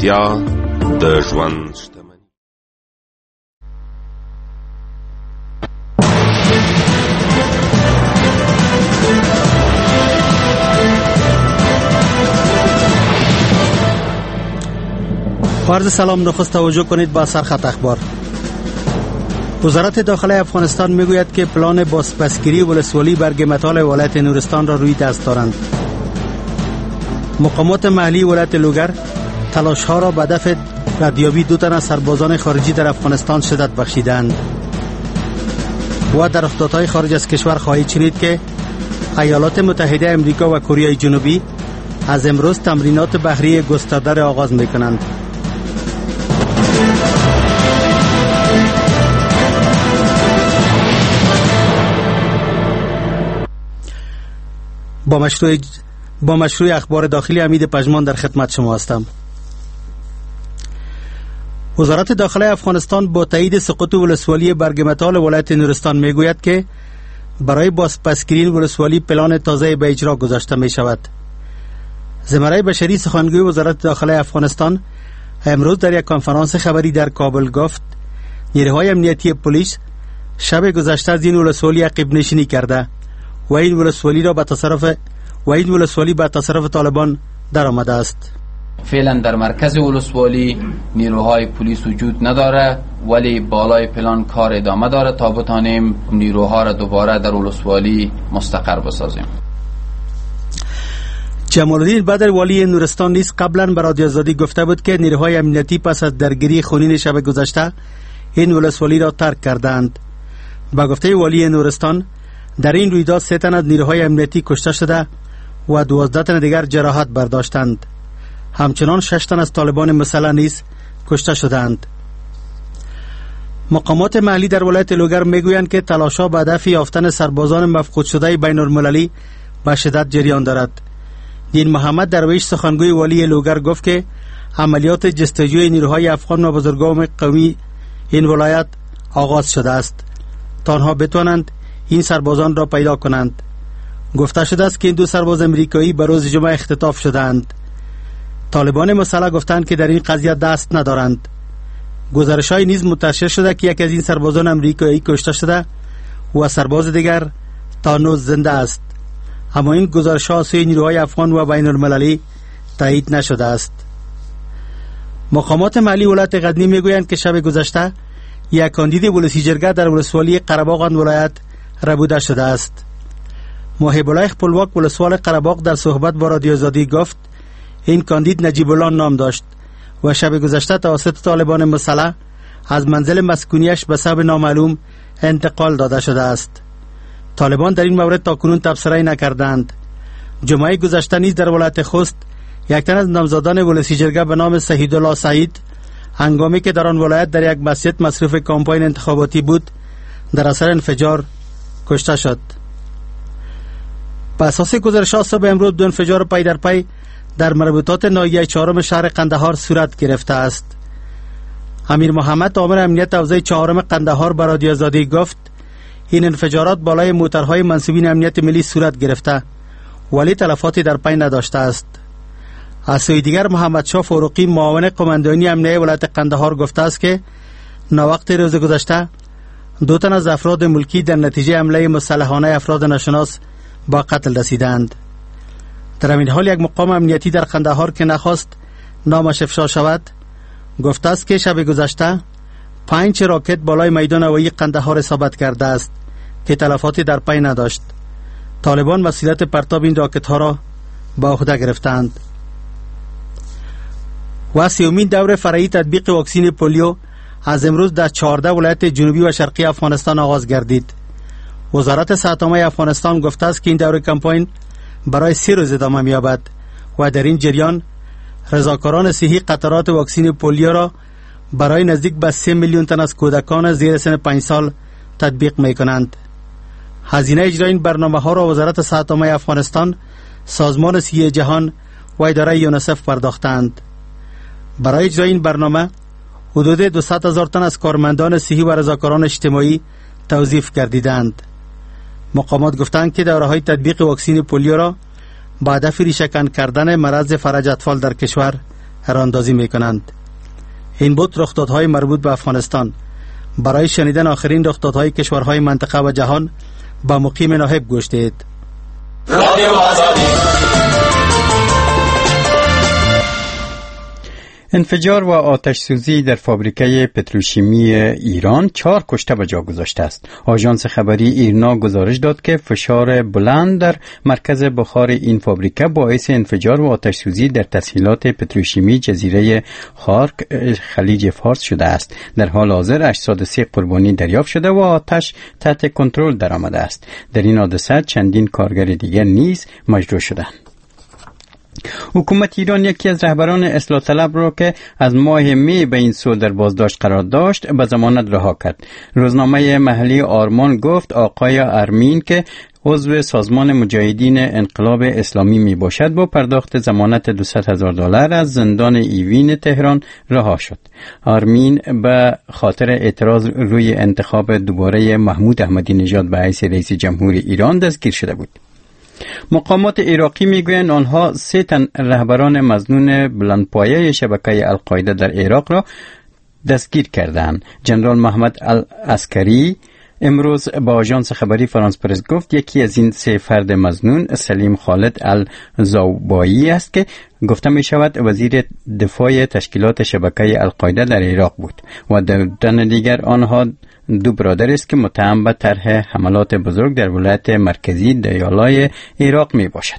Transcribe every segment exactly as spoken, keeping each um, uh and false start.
روغتیا د ژوند شتمني. عرض سلام، نخست توجه کنید با سرخط اخبار. وزارت داخله افغانستان میگوید که پلان بازپسگیری ولسوالی برگمتال ولایت نورستان را روی دست دارند. مقامات محلی ولایت لوگر تلاش ها را به دفع ردیابی دو تن از سربازان خارجی در افغانستان شدت بخشیدند. و در رخدادهای خارج از کشور خواهید شنید که ایالات متحده امریکا و کره جنوبی از امروز تمرینات بحری گسترده را آغاز میکنند. با مشروع با مشروع اخبار داخلی حمید پژمان در خدمت شما هستم. وزارت داخله افغانستان با تایید سقوط ولسوالی برگمتال ولایت نورستان میگوید که برای بازپسگیری ولسوالی پلان تازه به اجرا گذاشته می شود. زمره بشری سخنگوی وزارت داخله افغانستان امروز در یک کنفرانس خبری در کابل گفت نیروهای امنیتی پلیس شب گذشته از این ولسوالی عقب نشینی کرده و این ولسوالی را به تصرف و این ولسوالی به تصرف طالبان در آمده است. فعلا در مرکز ولسوالی نیروهای پلیس وجود نداره، ولی بالای پلان کار ادامه داره تا بتانیم نیروها را دوباره در ولسوالی مستقر بسازیم. جمال الدین بدر والی نورستان نیز قبلا به رادیو آزادی گفته بود که نیروهای امنیتی پس از درگیری خونین شب گذشته این ولسوالی را ترک کردند. با گفته والی نورستان در این رویداد سه تن از نیروهای امنیتی کشته شده و دوازده تن دیگر جراحت برداشتند. همچنان شش تن از طالبان مسلح نیز کشته شدند. مقامات محلی در ولایت لوگر میگویند که تلاش‌ها به هدف یافتن سربازان مفقود شده بین المللی به شدت جریان دارد. دین محمد درویش سخنگوی والی لوگر گفت که عملیات جستجوی نیروهای افغان و بزرگان قومی این ولایت آغاز شده است تا آنها بتوانند این سربازان را پیدا کنند. گفته شده است که این دو سرباز امریکایی به روز جمعه اختطاف شدند. طالبان مسلح گفتند که در این قضیه دست ندارند. گزارش‌های نیز منتشر شده که یکی از این سربازان امریکایی کشته شده و سرباز دیگر تا هنوز زنده است، اما این گزارش‌ها سوی نیروهای افغان و بین المللی تایید نشده است. مقامات محلی ولایت غزنی میگویند که شب گذشته یک کاندید ولسی جرگه در ولسوالی قره‌باغ آن ولایت ربوده شده است. محب الله خپلواک ولسوال قره‌باغ در صحبت با رادیو آزادی گفت این کاندید نجیب الله نام داشت و شب گذشته توسط طالبان مسلح از منزل مسکونیش به سبب نامعلوم انتقال داده شده است. طالبان در این مورد تاکنون تبصره نکردند. جمعه گذشته نیز در ولایت خوست یک تن از نامزدان ولسی جرگه به نام سعید الله سعید هنگامی که در آن ولایت در یک مسجد مصروف کمپاین انتخاباتی بود در اثر انفجار کشته شد. بر اساس گزارش‌ها صبح امروز دو انفجار پی در پی در مربوطات ناحیه چهارم شهر قندهار صورت گرفته است. امیر محمد آمر امنیت حوزه چهارم قندهار به رادیو آزادی گفت این انفجارات بالای موترهای منصوبین امنیت ملی صورت گرفته ولی تلفاتی در پی نداشته است. از سوی دیگر محمد شاه فاروقی معاون قماندانی امنیه ولایت قندهار گفته است که ناوقت روز گذشته دو تن از افراد ملکی در نتیجه حمله مسلحانه افراد ناشناس با قتل رسیدند. در این حال یک مقام امنیتی در قندهار که نخواست نامش افشا شود گفته است که شب گذشته پنج راکت بالای میدان هوایی قندهار اصابت کرده است که تلفاتی در پی نداشت. طالبان مسئولیت پرتاب این راکت ها را به عهده گرفتند. و سیومین دور فرعی تطبیق واکسین پولیو از امروز در چهارده ولایت جنوبی و شرقی افغانستان آغاز گردید. وزارت صحت عامه افغانستان گفته است که این دور کمپاین برای سه روز ادامه می‌یابد و در این جریان رضاکاران صحی قطرات واکسین پولیو را برای نزدیک به سه میلیون تن از کودکان زیر سن پنج سال تطبیق می‌کنند. هزینه اجرای این برنامه‌ها را وزارت صحت عامه افغانستان، سازمان صحی جهان و اداره یونیسف پرداختند. برای اجرای این برنامه حدود دویست هزار تن از کارمندان صحی و رضاکاران اجتماعی توظیف گردیدند. مقامات گفتند که دوره‌های تطبیق واکسین پولیو را با هدف ریشه‌کن کردن مرض فلج اطفال در کشور راندازی می کنند. این بود رخدادهای مربوط به افغانستان. برای شنیدن آخرین رخدادهای کشورهای منطقه و جهان با مقیم ناهب گوش دهید. رادیو آزادی. انفجار و آتش سوزی در فابریکه پتروشیمی ایران چهار کشته به جا گذاشته است. آژانس خبری ایرنا گزارش داد که فشار بلند در مرکز بخار این فابریکه باعث انفجار و آتش سوزی در تسهیلات پتروشیمی جزیره خارک خلیج فارس شده است. در حال حاضر هشتصد و سه قربانی دریافت شده و آتش تحت کنترل درآمده است. در این حادثه چندین کارگر دیگر نیز مجروح شدند. حکومت ایران یکی از رهبران اصلاح طلب را که از ماه می به این سو در بازداشت قرار داشت به ضمانت رها کرد. روزنامه محلی آرمان گفت آقای ارمین که عضو سازمان مجاهدین انقلاب اسلامی می باشد با پرداخت ضمانت دویست هزار دلار از زندان ایوین تهران رها شد. آرمین به خاطر اعتراض روی انتخاب دوباره محمود احمدی نژاد به حیث رئیس جمهور ایران دستگیر شده بود. مقامات عراقی میگویند آنها سه تن رهبران مظنون بلندپایه شبکه القاعده در عراق را دستگیر کردند. جنرال محمد العسکری امروز با آژانس خبری فرانس پرس گفت یکی از این سه فرد مظنون سلیم خالد الزوبایی است که گفته می شود وزیر دفاع تشکیلات شبکه القاعده در عراق بود و در تن دیگر آنها دو برادر است که متهم به طرح حملات بزرگ در ولایت مرکزی دیالای عراق می باشد.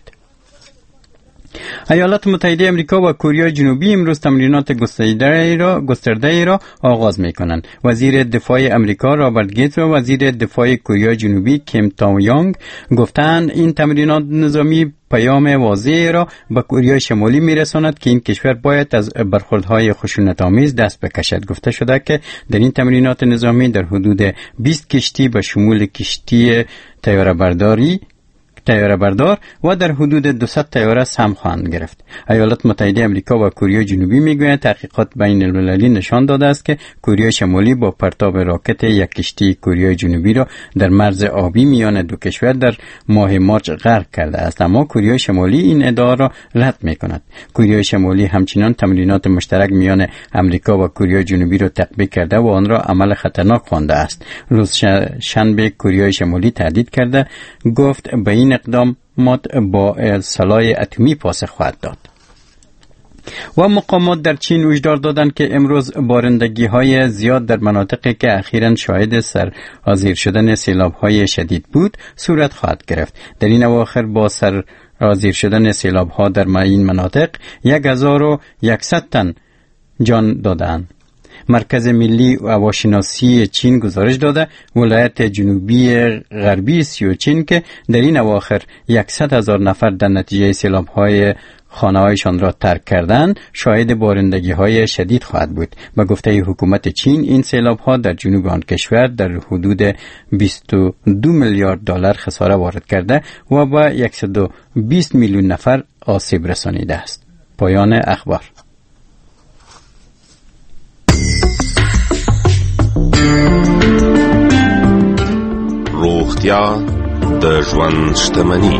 ایالات متحده امریکا و کره جنوبی امروز تمرینات گسترده را گسترده را آغاز می‌کنند. وزیر دفاع امریکا رابرت گیتس و وزیر دفاع کره جنوبی کیم تاویانگ گفتند این تمرینات نظامی پیام واضحی را به کره شمالی می‌رساند که این کشور باید از برخوردهای خشونت‌آمیز دست بکشد. گفته شده که در این تمرینات نظامی در حدود بیست کشتی به شمول کشتی طیاره برداری طیاره بردار و در حدود دویست طیاره سهم خواهند گرفت. ایالات متحده امریکا و کره جنوبی میگویند تحقیقات بین المللی نشان داده است که کره شمالی با پرتاب راکت یک کشتی کره جنوبی را در مرز آبی میان دو کشور در ماه مارس غرق کرده است، اما کره شمالی این ادعا را رد میکند. کره شمالی همچنان تمرینات مشترک میان امریکا و کره جنوبی را تطبیق کرده و آن را عمل خطرناک خوانده است. روز شنبه کره شمالی تهدید کرده گفت به این اقدامات با سلاح اتمی پاسخ خواهد داد. و مقامات در چین هشدار دادند که امروز بارندگی های زیاد در مناطقی که اخیراً شاهد سرازیر شدن سیلاب های شدید بود صورت خواهد گرفت. در این اواخر با سرازیر شدن سیلاب ها در این مناطق یک هزار و یکصد تن جان دادند. مرکز ملی هواشناسی چین گزارش داده ولایت جنوبی غربی سیوچین که در این اواخر صد هزار نفر در نتیجه سیلاب‌های خانه‌هایشان را ترک کردند شاهد بارندگی‌های شدید خواهد بود. به گفته حکومت چین این سیلاب‌ها در جنوب آن کشور در حدود بیست و دو میلیارد دلار خساره وارد کرده و به صد و بیست میلیون نفر آسیب رسانیده است. پایان اخبار. روغتیا د ژوند شتمني.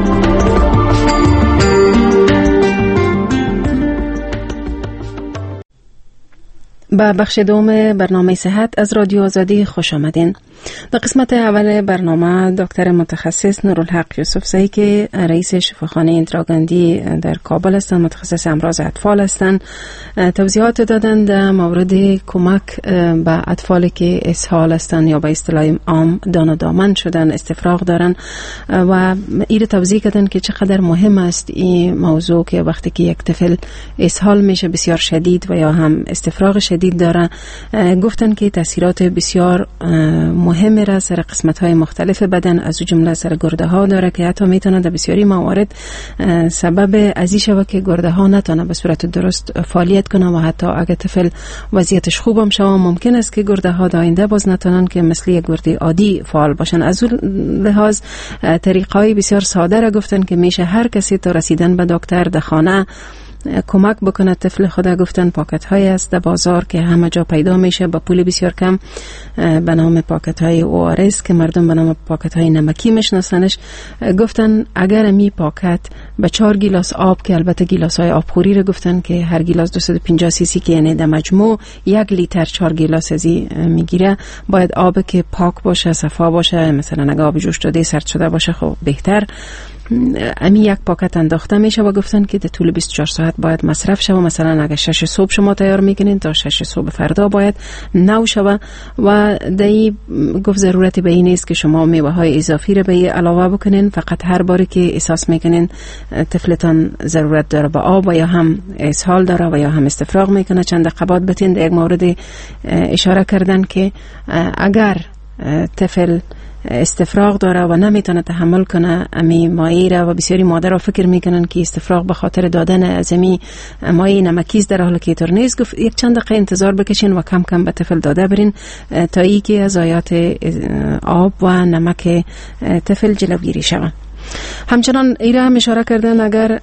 به بخش دوم برنامه صحت از رادیو آزادی خوش آمدین. در قسمت اول برنامه دکتر متخصص نورالحق یوسفزئی که رئیس شفاخانه ایندراگاندی در کابل هستند، متخصص امراض اطفال هستند، توضیحات دادند در مورد کمک به اطفالی که اسهال هستند یا به اصطلاح عام دان و دامن شدن، استفراغ دارن و این توضیح کردن که چقدر مهم است این موضوع که وقتی که یک طفل اسهال میشه بسیار شدید و یا هم استفراغ شدید داره، گفتن که تاثیرات بسیار مهم را سر قسمت‌های مختلف بدن از جمله سر گرده ها داره که حتی میتونه در بسیاری موارد سبب ازی شود که گرده ها نتونه به صورت درست فعالیت کنه و حتی اگه طفل وضعیتش خوب هم شود ممکن است که گرده ها در آینده باز نتونن که مثل یک گرده عادی فعال باشن. از اون لحاظ طریقای بسیار ساده را گفتن که میشه هر کسی تا رسیدن به دکتر در خانه کمک بکنه طفل خود. گفتن پاکت های است در بازار که همه جا پیدا میشه با پول بسیار کم به نام پاکت های او آر اس که مردم به نام پاکت های نمکی میشناسنش. گفتن اگر می پاکت به چهار گیلاس آب که البته گیلاس های آبخوری رو گفتن که هر گیلاس دویست و پنجاه سی سی که یعنی در مجموع یک لیتر چهار گیلاس ازی میگیره، باید آب که پاک باشه، صفا باشه، مثلا اگه آب جوش داده سرد شده باشه خب بهتر. امی یک پاکت انداخته میشه و گفتن که در طول بیست و چهار ساعت باید مصرف شود. مثلا اگه شش صبح شما تیار میکنین تا شش صبح فردا باید نو شود و دایی گفت ضرورتی به این نیست که شما میوه های اضافی رو به علاوه بکنین، فقط هر باری که احساس میکنین طفلتان ضرورت داره به آب و یا هم اسهال داره و یا هم استفراغ میکنه چند دقیقه بتین. در یک مورد اشاره کردن که اگر طفل استفراغ داره و نمیتونه تحمل کنه امی مایع را و بسیاری مادرها فکر میکنن که استفراغ به خاطر دادن از امی مایع نمکیز در حالی که اینطور نیست. گفت یک چند دقیقه انتظار بکشین و کم کم به طفل داده برین تا ای که از ضایعات آب و نمک طفل جلوگیری شود. همچنان ایره هم اشاره کردن اگر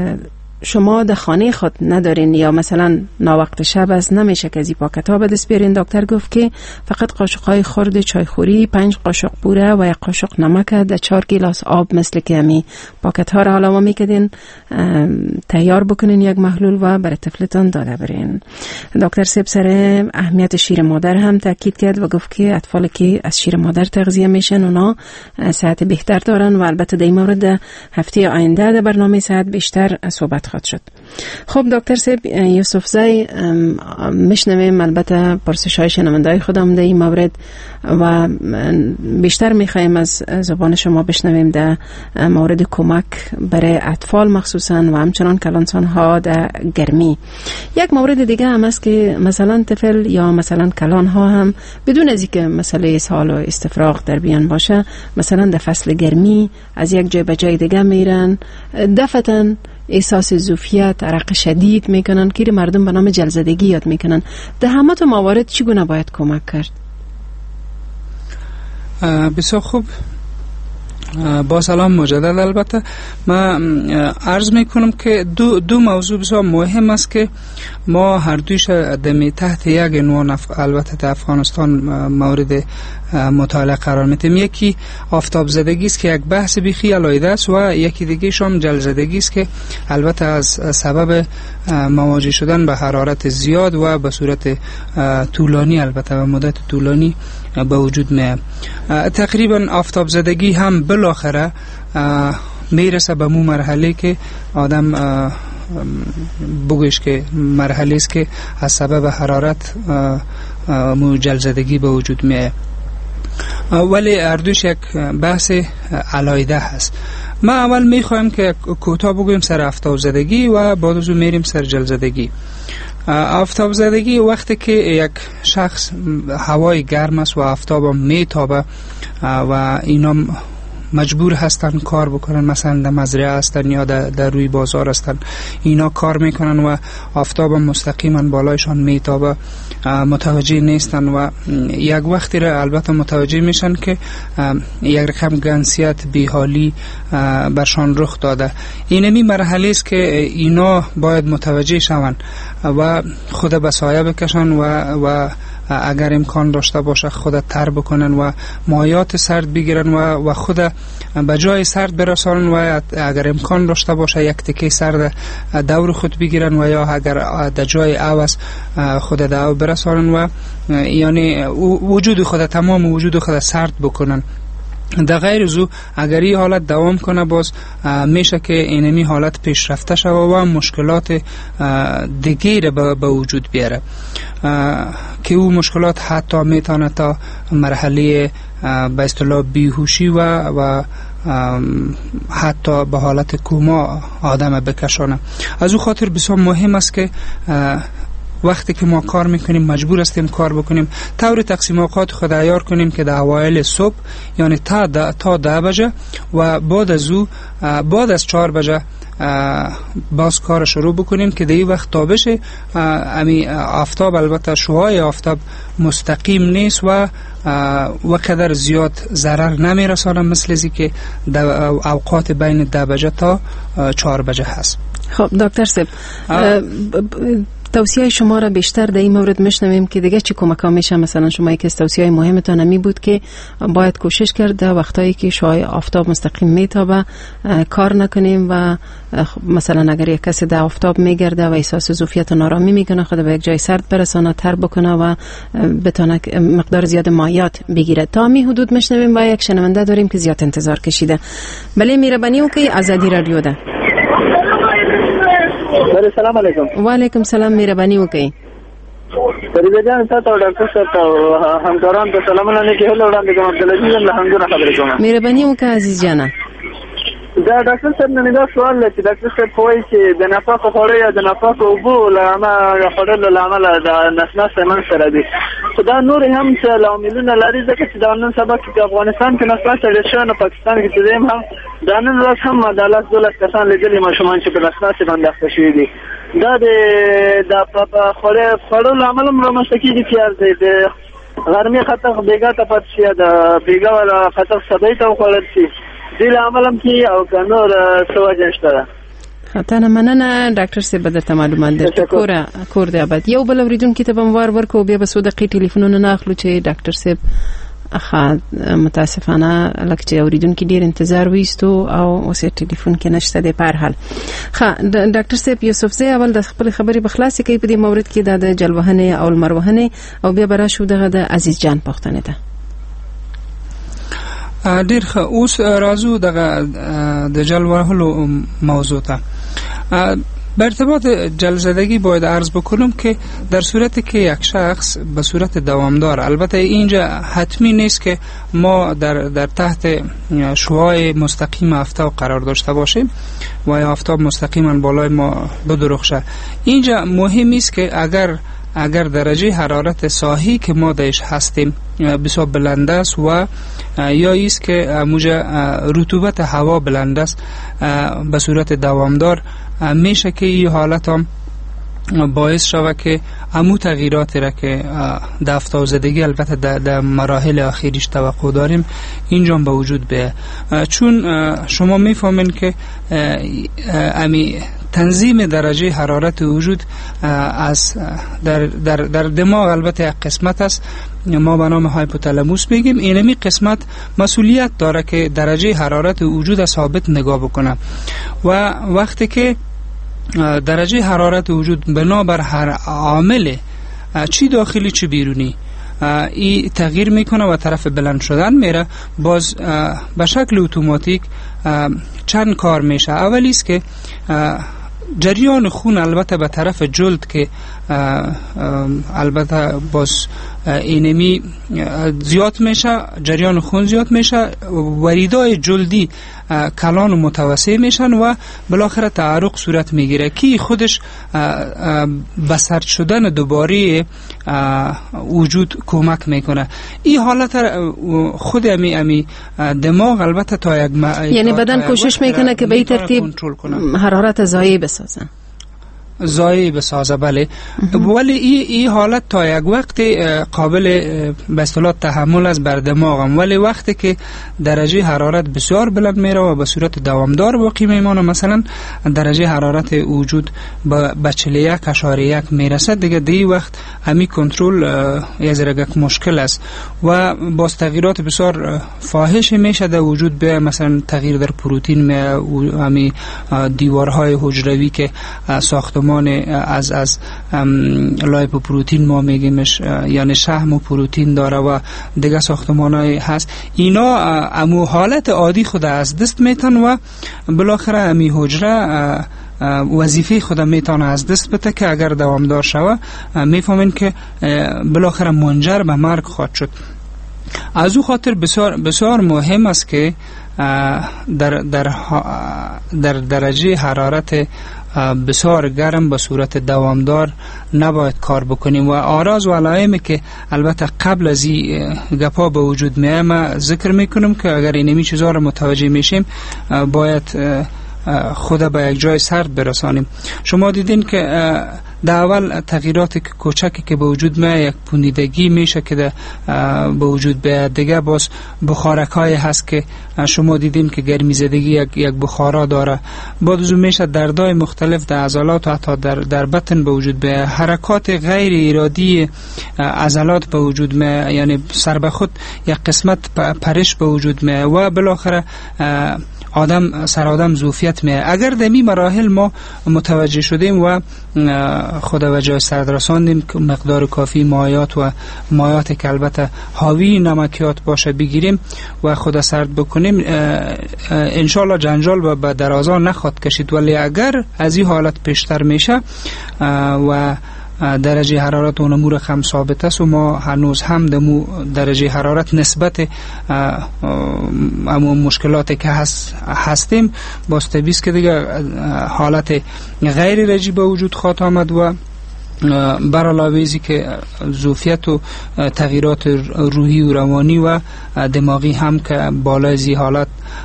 شما در خانه خود ندارین یا مثلا ناوقت شب است نمیشه که از این پاکت ها به دست بیارین. دکتر گفت که فقط قاشق های خرد چایخوری، پنج قاشق بوره و یک قاشق نمک در چهار گیلاس آب مثل که همی پاکت ها را علاوه میکدین تیار بکنین یک محلول و برای طفلتان داده برین. دکتر سیب سر اهمیت شیر مادر هم تاکید کرد و گفت که اطفالی که از شیر مادر تغذیه میشن اونا صحت بهتر دارن و البته در این مورد هفته آینده در برنامه صحت بیشتر صحبت خواهد شد. خب دکتر سیب یوسف زی میشنویم البته پرسش های شنونده‌های خودم در این مورد و بیشتر میخوایم از زبان شما بشنویم در مورد کمک برای اطفال مخصوصا و همچنان کلانسان ها در گرمی. یک مورد دیگه هم است که مثلا طفل یا مثلا کلان ها هم بدون از اینکه مسئله اسهال و استفراغ در بیان باشه مثلا در فصل گرمی از یک جای به جای دیگه میرن، دفعتاً احساس زوفیت، عرق شدید میکنن که مردم به نام جلزدگی یاد میکنن. در همه تا موارد چگونه باید کمک کرد؟ بسیار خوب، با سلام مجدد. البته من عرض میکنم که دو دو موضوع بسیار مهم است که ما هر دویش دمی تحت یک عنوان البته در افغانستان مورد مطالعه قرار میدیم. یکی آفتاب زدگی است که یک بحث بیخی علایده است و یکی دیگه شام جل زدگی است که البته از سبب مواجه شدن به حرارت زیاد و به صورت طولانی البته به مدت طولانی به وجود میاد. تقریبا آفتاب زدگی هم بالاخره میرسه به مو مرحله که آدم بگویش که مرحله است که از سبب حرارت مو جل زدگی به وجود میاد، ولی اردوش یک بحث علایده هست. ما اول میخوایم که کوتاه بگویم سر آفتاب زدگی و بعد از اون میریم سر جل زدگی. آفتاب زدگی وقتی که یک شخص هوای گرم است و آفتاب میتابه و اینا مجبور هستن کار بکنن، مثلا در مزرعه هستن یا در, در روی بازار هستن، اینا کار میکنن و آفتاب بالایشان بالایشان میتابه، متوجه نیستن و یک وقتی را البته متوجه میشن که یک رقم گنسیت بیحالی برشان رخ داده. اینمی مرحله است که اینا باید متوجه شون و خود به سایه بکشن و, و اگر امکان داشته باشه خود تر بکنن و مایات سرد بگیرن و, و خود به جای سرد برسانن و اگر امکان داشته باشه یک تکه سرد دور خود بگیرن و یا اگر در جای عوض خود دور برسانن و یعنی وجود خود تمام وجود خود سرد بکنن. در غیر از او اگر این حالت دوام کنه باز میشه که اینمی حالت پیشرفته شود و مشکلات دیگه را به وجود بیاره که او مشکلات حتی میتونه تا مرحله به اصطلاح بیهوشی و و حتی به حالت کوما آدم بکشانه. از او خاطر بسیار مهم است که وقتی که ما کار میکنیم مجبور هستیم کار بکنیم طور تقسیم اوقات خود عیار کنیم که در اوایل صبح یعنی تا تا ده بجه و بعد از او بعد از چهار بجه باز کار شروع بکنیم که دیگه وقت تابش امی آفتاب، البته شعاع آفتاب مستقیم نیست و وقدر زیاد ضرر نمیرسانه، مثل ازی که اوقات بین ده بجه تا چهار بجه هست. خب دکتر صاحب، توصیه شما را بیشتر در این مورد میشنویم که دیگه چی کمک ها میشه؟ مثلا شما یکی از توصیه مهمتان می بود که باید کوشش کرد در وقتایی که شعاع آفتاب مستقیم میتابه کار نکنیم و مثلا اگر یک کسی در آفتاب میگرده و احساس ظرفیت و نارامی میکنه، خود به یک جای سرد برسانه، تر بکنه و بتونه مقدار زیاد مایات بگیره. تا می حدود میشنویم و یک شنونده داریم که زیاد انتظار کشیده. بله میربانی او که آزادی رادیو ده. سلام علیکم. و علیکم سلام، میربانی وکي. فریده جان تاسو ډاکټر صاحب همکاران ته سلامونه نه کېږي وړاندې کوم عبد العزيز له همدغه خبرې کوم. میربانی وکي عزیز جانا. دا ډاکټر صاحب نه دا سوال لري، ډاکټر صاحب کوی چې د نفاق خوړې یا د نفاق اوبو لامه خوړل لامه د نسناس من سره دي. خدا نور هم چې لاملونه لري ځکه چې دا نن سبا کې افغانستان کې نسناس لري شنه پاکستان کې چې هم دا نن ورځ هم عدالت دولت کسان لیدلي ماشومان چې په نسناس باندې اخته شوي دي. دا د د خوړې خوړل عمل رامنځته کیږي چې د غرمې خطر بیګا ته پات شي، د بیګا ولا خطر سبې ته خوړل شي دل عملم کی او کنور سوجه شته. خاطر مننه ډاکټر صاحب درته معلومات درته کور کور دی ابد. یو بل اوریدونکو ته بموار ورکو بیا به سو دقیقې ټلیفونونه نه اخلو چې ډاکټر صاحب اخا متاسفانه لکه چې اوریدونکو ډیر انتظار وېستو او اوس ټلیفون کې نشته دی. په هر حال ښه ډاکټر صاحب یوسف زی اول د خپل خبرې بخلاصي کوي په دې مورد کې د جلوهنه او المروهنه او بیا برا شو دغه د عزیز جان پښتنه ده. ډیر ښه، اوس راځو دغه د جلوهلو موضوع ته. به ارتباط جلزدگی باید عرض بکنم که در صورتی که یک شخص به صورت دوامدار، البته اینجا حتمی نیست که ما در در تحت شعاع مستقیم آفتاب قرار داشته باشیم و آفتاب مستقیما بالای ما بدرخشه. اینجا مهم است که اگر اگر درجه حرارت ساحی که ما درش هستیم بسیار بلند است و یا ایست که موجه رطوبت هوا بلند است به صورت دوامدار، میشه که این حالت هم باعث شود که امو تغییراتی را که در آفتابزدگی البته در مراحل آخریش توقع داریم اینجا به وجود بیاید. چون شما میفهمین که امی تنظیم درجه حرارت وجود از در, در, در دماغ البته یک قسمت است ما به نام هایپوتالاموس بگیم. اینمی قسمت مسئولیت داره که درجه حرارت وجود ثابت نگاه بکنه و وقتی که درجه حرارت وجود بنابر هر عامل چی داخلی چی بیرونی ای تغییر میکنه و طرف بلند شدن میره، باز به شکل اتوماتیک چند کار میشه. اولی است که جریان خون البته به طرف جلد که البته باز اینمی زیاد میشه، جریان خون زیاد میشه، وریدای جلدی کلان و متوسع میشن و بالاخره تعرق صورت میگیره که خودش به سرد شدن دوباره وجود کمک میکنه. این حالت خود امی امی دماغ البته تا یک یعنی بدن کوشش میکنه که به این ترتیب حرارت ضایع بسازه زایی بسازه. بله، ولی این ای حالت تا یک وقت قابل به اصطلاح تحمل است بر دماغم، ولی وقتی که درجه حرارت بسیار بلند میره و به صورت دوامدار باقی میمانه، مثلا درجه حرارت وجود به چهل و یک اشاریه یک میرسه، دیگه دی وقت همی کنترل یه ذره مشکل است و باز تغییرات بسیار فاحش میشه در وجود، به مثلا تغییر در پروتین، همی دیوارهای حجروی که ساختمان از از لایپوپروتین ما میگیمش، یعنی شحم و پروتین داره و دیگه ساختمانای هست، اینا امو حالت عادی خود از دست میتن و بالاخره امی حجره وظیفه خود میتونه از دست بده که اگر دوامدار شوه میفهمین که بالاخره منجر به مرگ خواهد شد. از او خاطر بسیار بسیار مهم است که در در در درجه حرارت بسیار گرم به صورت دوامدار نباید کار بکنیم و آراز و علائمی که البته قبل از این گپا به وجود میاد ذکر میکنم که اگر اینمی چیزا رو متوجه میشیم باید خود به یک جای سرد برسانیم. شما دیدین که در اول تغییرات کوچکی که به وجود میاد، یک پوندیدگی میشه که به وجود بیاد. دیگه باز بخارکای هست که شما دیدین که گرمی زدگی یک یک بخارا داره. بعد میشه دردای مختلف در عضلات و حتی در در بطن به وجود بیاد. حرکات غیر ارادی عضلات به وجود میاد، یعنی سر به خود یک قسمت پرش به وجود میاد و بالاخره آدم سر آدم زوفیت میه. اگر در می مراحل ما متوجه شدیم و خود و جای سرد رساندیم که مقدار کافی مایات و مایات که البته حاوی نمکیات باشه بگیریم و خود سرد بکنیم، انشالله جنجال به درازا نخواد کشید. ولی اگر از این حالت پیشتر میشه و درجه حرارت اون امور خم ثابت است و ما هنوز هم دمو درجه حرارت نسبت امو مشکلاتی که هست هستیم، باز طبیعیست که دیگه حالت غیر رجی به وجود خواهد آمد و بر علاوه ازی که زوفیت و تغییرات روحی و روانی و دماغی هم که بالای زی حالت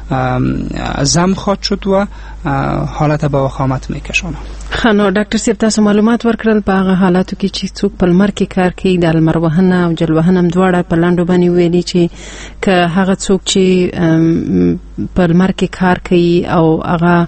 زم خواهد شد و حالت به وخامت میکشونه. خانو ډاکټر صاحب تاسو معلومات ورکړل په هغه حالاتو کې چې څوک په لمر کې کار کوي، د لمر وهنه او جل وهنه هم دواړه په لاندو باندې ویلي چې که هغه څوک چې په لمر کې کار کوي او هغه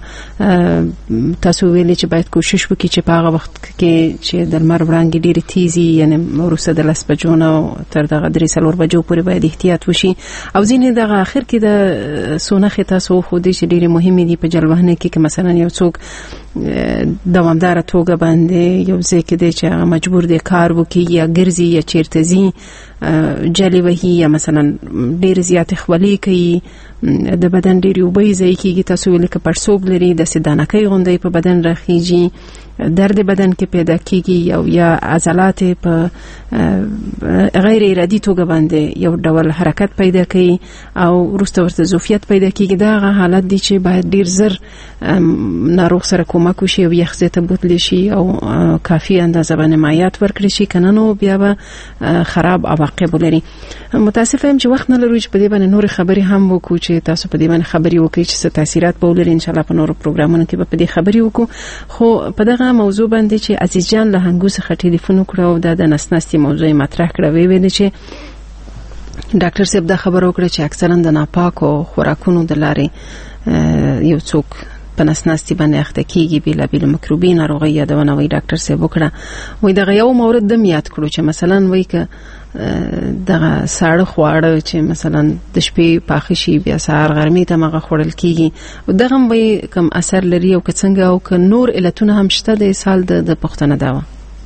تاسو ویلي چې باید کوشش وکړي چې په هغه وخت کې چې د لمر وړانګې ډېرې تیزي، یعنی وروسته د لس بجو نه تر دغه درې څلور بجو پورې باید احتیاط وشي. او ځینې دغه اخر کې د سونخې تاسو وښودې چې ډېرې مهمې دي په جل وهنه کې که مثلا یو څوک دوامداره توګه باندې یو ځای کې دی چې هغه مجبور دی کار وکړي یا ګرځي یا چیرته ځي جلې وهي یا مثلا ډېرې زیاتې خولې کوي، د بدن ډېرې اوبه یې ضایع کېږي، تاسو ویلي که پړسوب لري داسې دانکۍ غوندې په بدن راخیږي، درد بدن کې پیدا کېږي او یا عضلات په غیر ارادي توګه باندې یو ډول حرکت پیدا کوي او وروسته ورته زوفیت پیدا کېږي. دا هغه حالت دی چې باید ډېر زر ناروغ سره کومک وشي او یخ ځای ته بوتلی شي او کافي اندازه باندې مایعات ورکړي شي، که نه نو بیا به خراب عواقب ولري. متاسفه یم چې وخت نه لرو چې په دې باندې نورې خبرې هم وکړو چې تاسو په دې باندې خبرې وکړئ چې څه تاثیرات به ولري. انشاءالله په نورو پروګرامونو کې به په دې خبرې وکړو. خو په دغه موضوع باندې چې عزیز جان له هنګو څخه ټلیفون وکړه او د نس نستي موضوع مطرح کړه، وی ویل چې ډاکټر صاحب دا خبر وکړه چې اکثرا د ناپاکو خوراکونو د لارې یو څوک په نس نستي باندې اخته کیږي، بېلابېلو مکروبي ناروغۍ یادونه وی ډاکټر صاحب وکړه. وی دغه یو مورد دم یاد کړو چې مثلا وی که دغه ساړه خواړه چې مثلا د شپې پاخه شي بیا سهار غرمې ته مغه خوړل کیږي، دغه هم به کم اثر لري او که څنګه او که نور علتونه هم شته د اسهال د پښتنه دوا.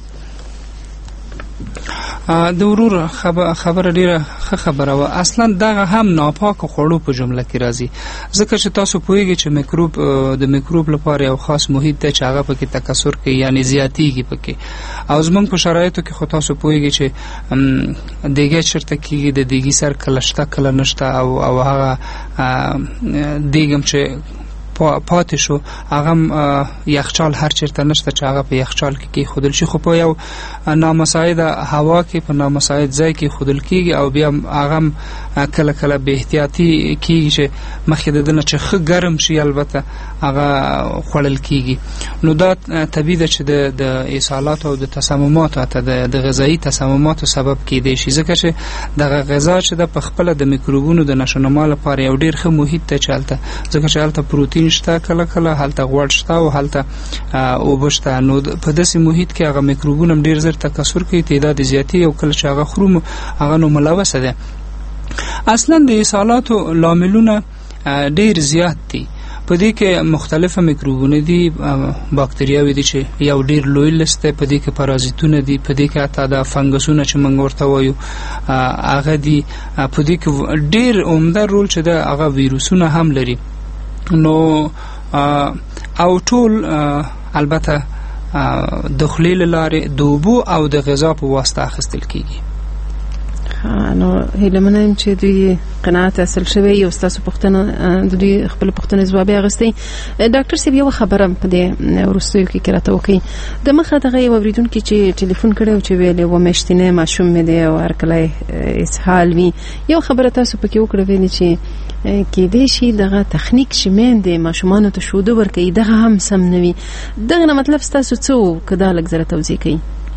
د ورور خبر خبر ډیره ښه خبره و. اصلا دغه هم ناپاک خوړو په جمله کې راځي، ځکه چې تاسو پوهیږئ چې میکروب د میکروب لپاره یو خاص محیط دی چې هغه پکې تکثر کوي، یعنی زیاتیږي پکې. او زمونږ په شرایطو کې خو تاسو پوهیږئ چې دیګه چرته کېږي، د دیګي سر کله شته کله نشته او او هغه دیګم چې پاتې شو هغه یخچال هر چیرته نشته چې هغه په یخچال کې کې خودل شي، خو په یو نامساعد هوا کې په نامساعد ځای کې خودل کېږي او بیا هغه کله کله به احتیاطي کېږي چې مخکې د دنه چې ښه ګرم شي البته هغه خوړل کېږي. نو دا طبیعي ده چې د د اسهالات او د تسمماتو ته د غذایي تسمماتو سبب کېدی شي، ځکه چې دغه غذا چې د په خپله د میکروبونو د نشونما لپاره یو ډېر ښه محیط دی چې هلته، ځکه چې هلته پروتین شته، کله کله هلته غوړ شته او هلته اوبه شته. نو په داسې محیط کې هغه میکروبونه ډېر زر تکثر کوي، تعداد زیاتي او کله چې هغه خورو هغه نو ملوثه ده. اصلا د اسهالاتو لاملونه ډېر زیات دي، په دې کې مختلفه میکروبونه دي، باکتریاوې دي چې یو ډېر لوی لست دی، په دې کې پارازیتونه دي، په دې کې حتی د فنګسونه چې موږ ورته وایو هغه دي، په دې کې ډېر عمده رول چې ده هغه ویروسونه هم لري. نو او ټول البته د خولې له لارې د اوبو او د غذا په واسطه اخیستل کېږي. نو هیله منم چې دوی قناعت حاصل شوی یو تاسو پوښتنه د دوی خپل پوښتنې ځواب یې اغستی. ډاکټر صاحب یو خبره په دې وروستیو کې کراته وکي د مخه دغه یو اوریدونکي چې ټلیفون کړو چې ویلې و مشتینه ماشوم مې دی او هر کله اسهال وي یو خبره تاسو پکې وکړه ویلې چې کې دې شي دغه تخنیک چې مین دی ماشومان ته شوده ورکړي دغه هم سم نه وي دغه نه مطلب تاسو څه کدا لږ زره توضیح کړئ.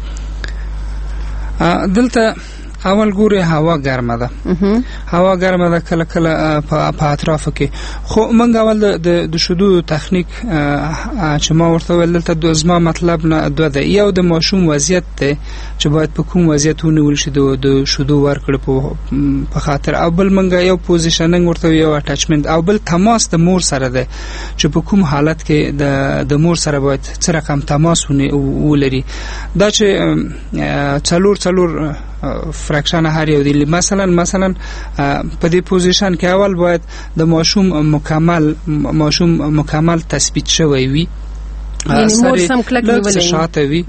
دلته اول ګوره هوا ګرمه ده هوا ګرمه ده کله کله په اطرافو کې خو موږ اول د د شودو تخنیک چې ما ورته ویل دلته د زما مطلب نه دوه ده یو د ماشوم وضعیت ده چې باید په کوم وضعیت ونیول شي د شودو ورکړه په خاطر او بل موږ یو پوزیشننګ ورته یو اټاچمنت او بل تماس د مور سره ده چې په کوم حالت کې د د مور سره باید څه رقم تماس ولري دا چې څلور څلور فراکشن هر یو دی مثلا مثلا په دې پوزیشن کې اول باید د ماشوم مکمل ماشوم مکمل تثبیت شوی وي یعنی مور سم کلک نیولې شاته وي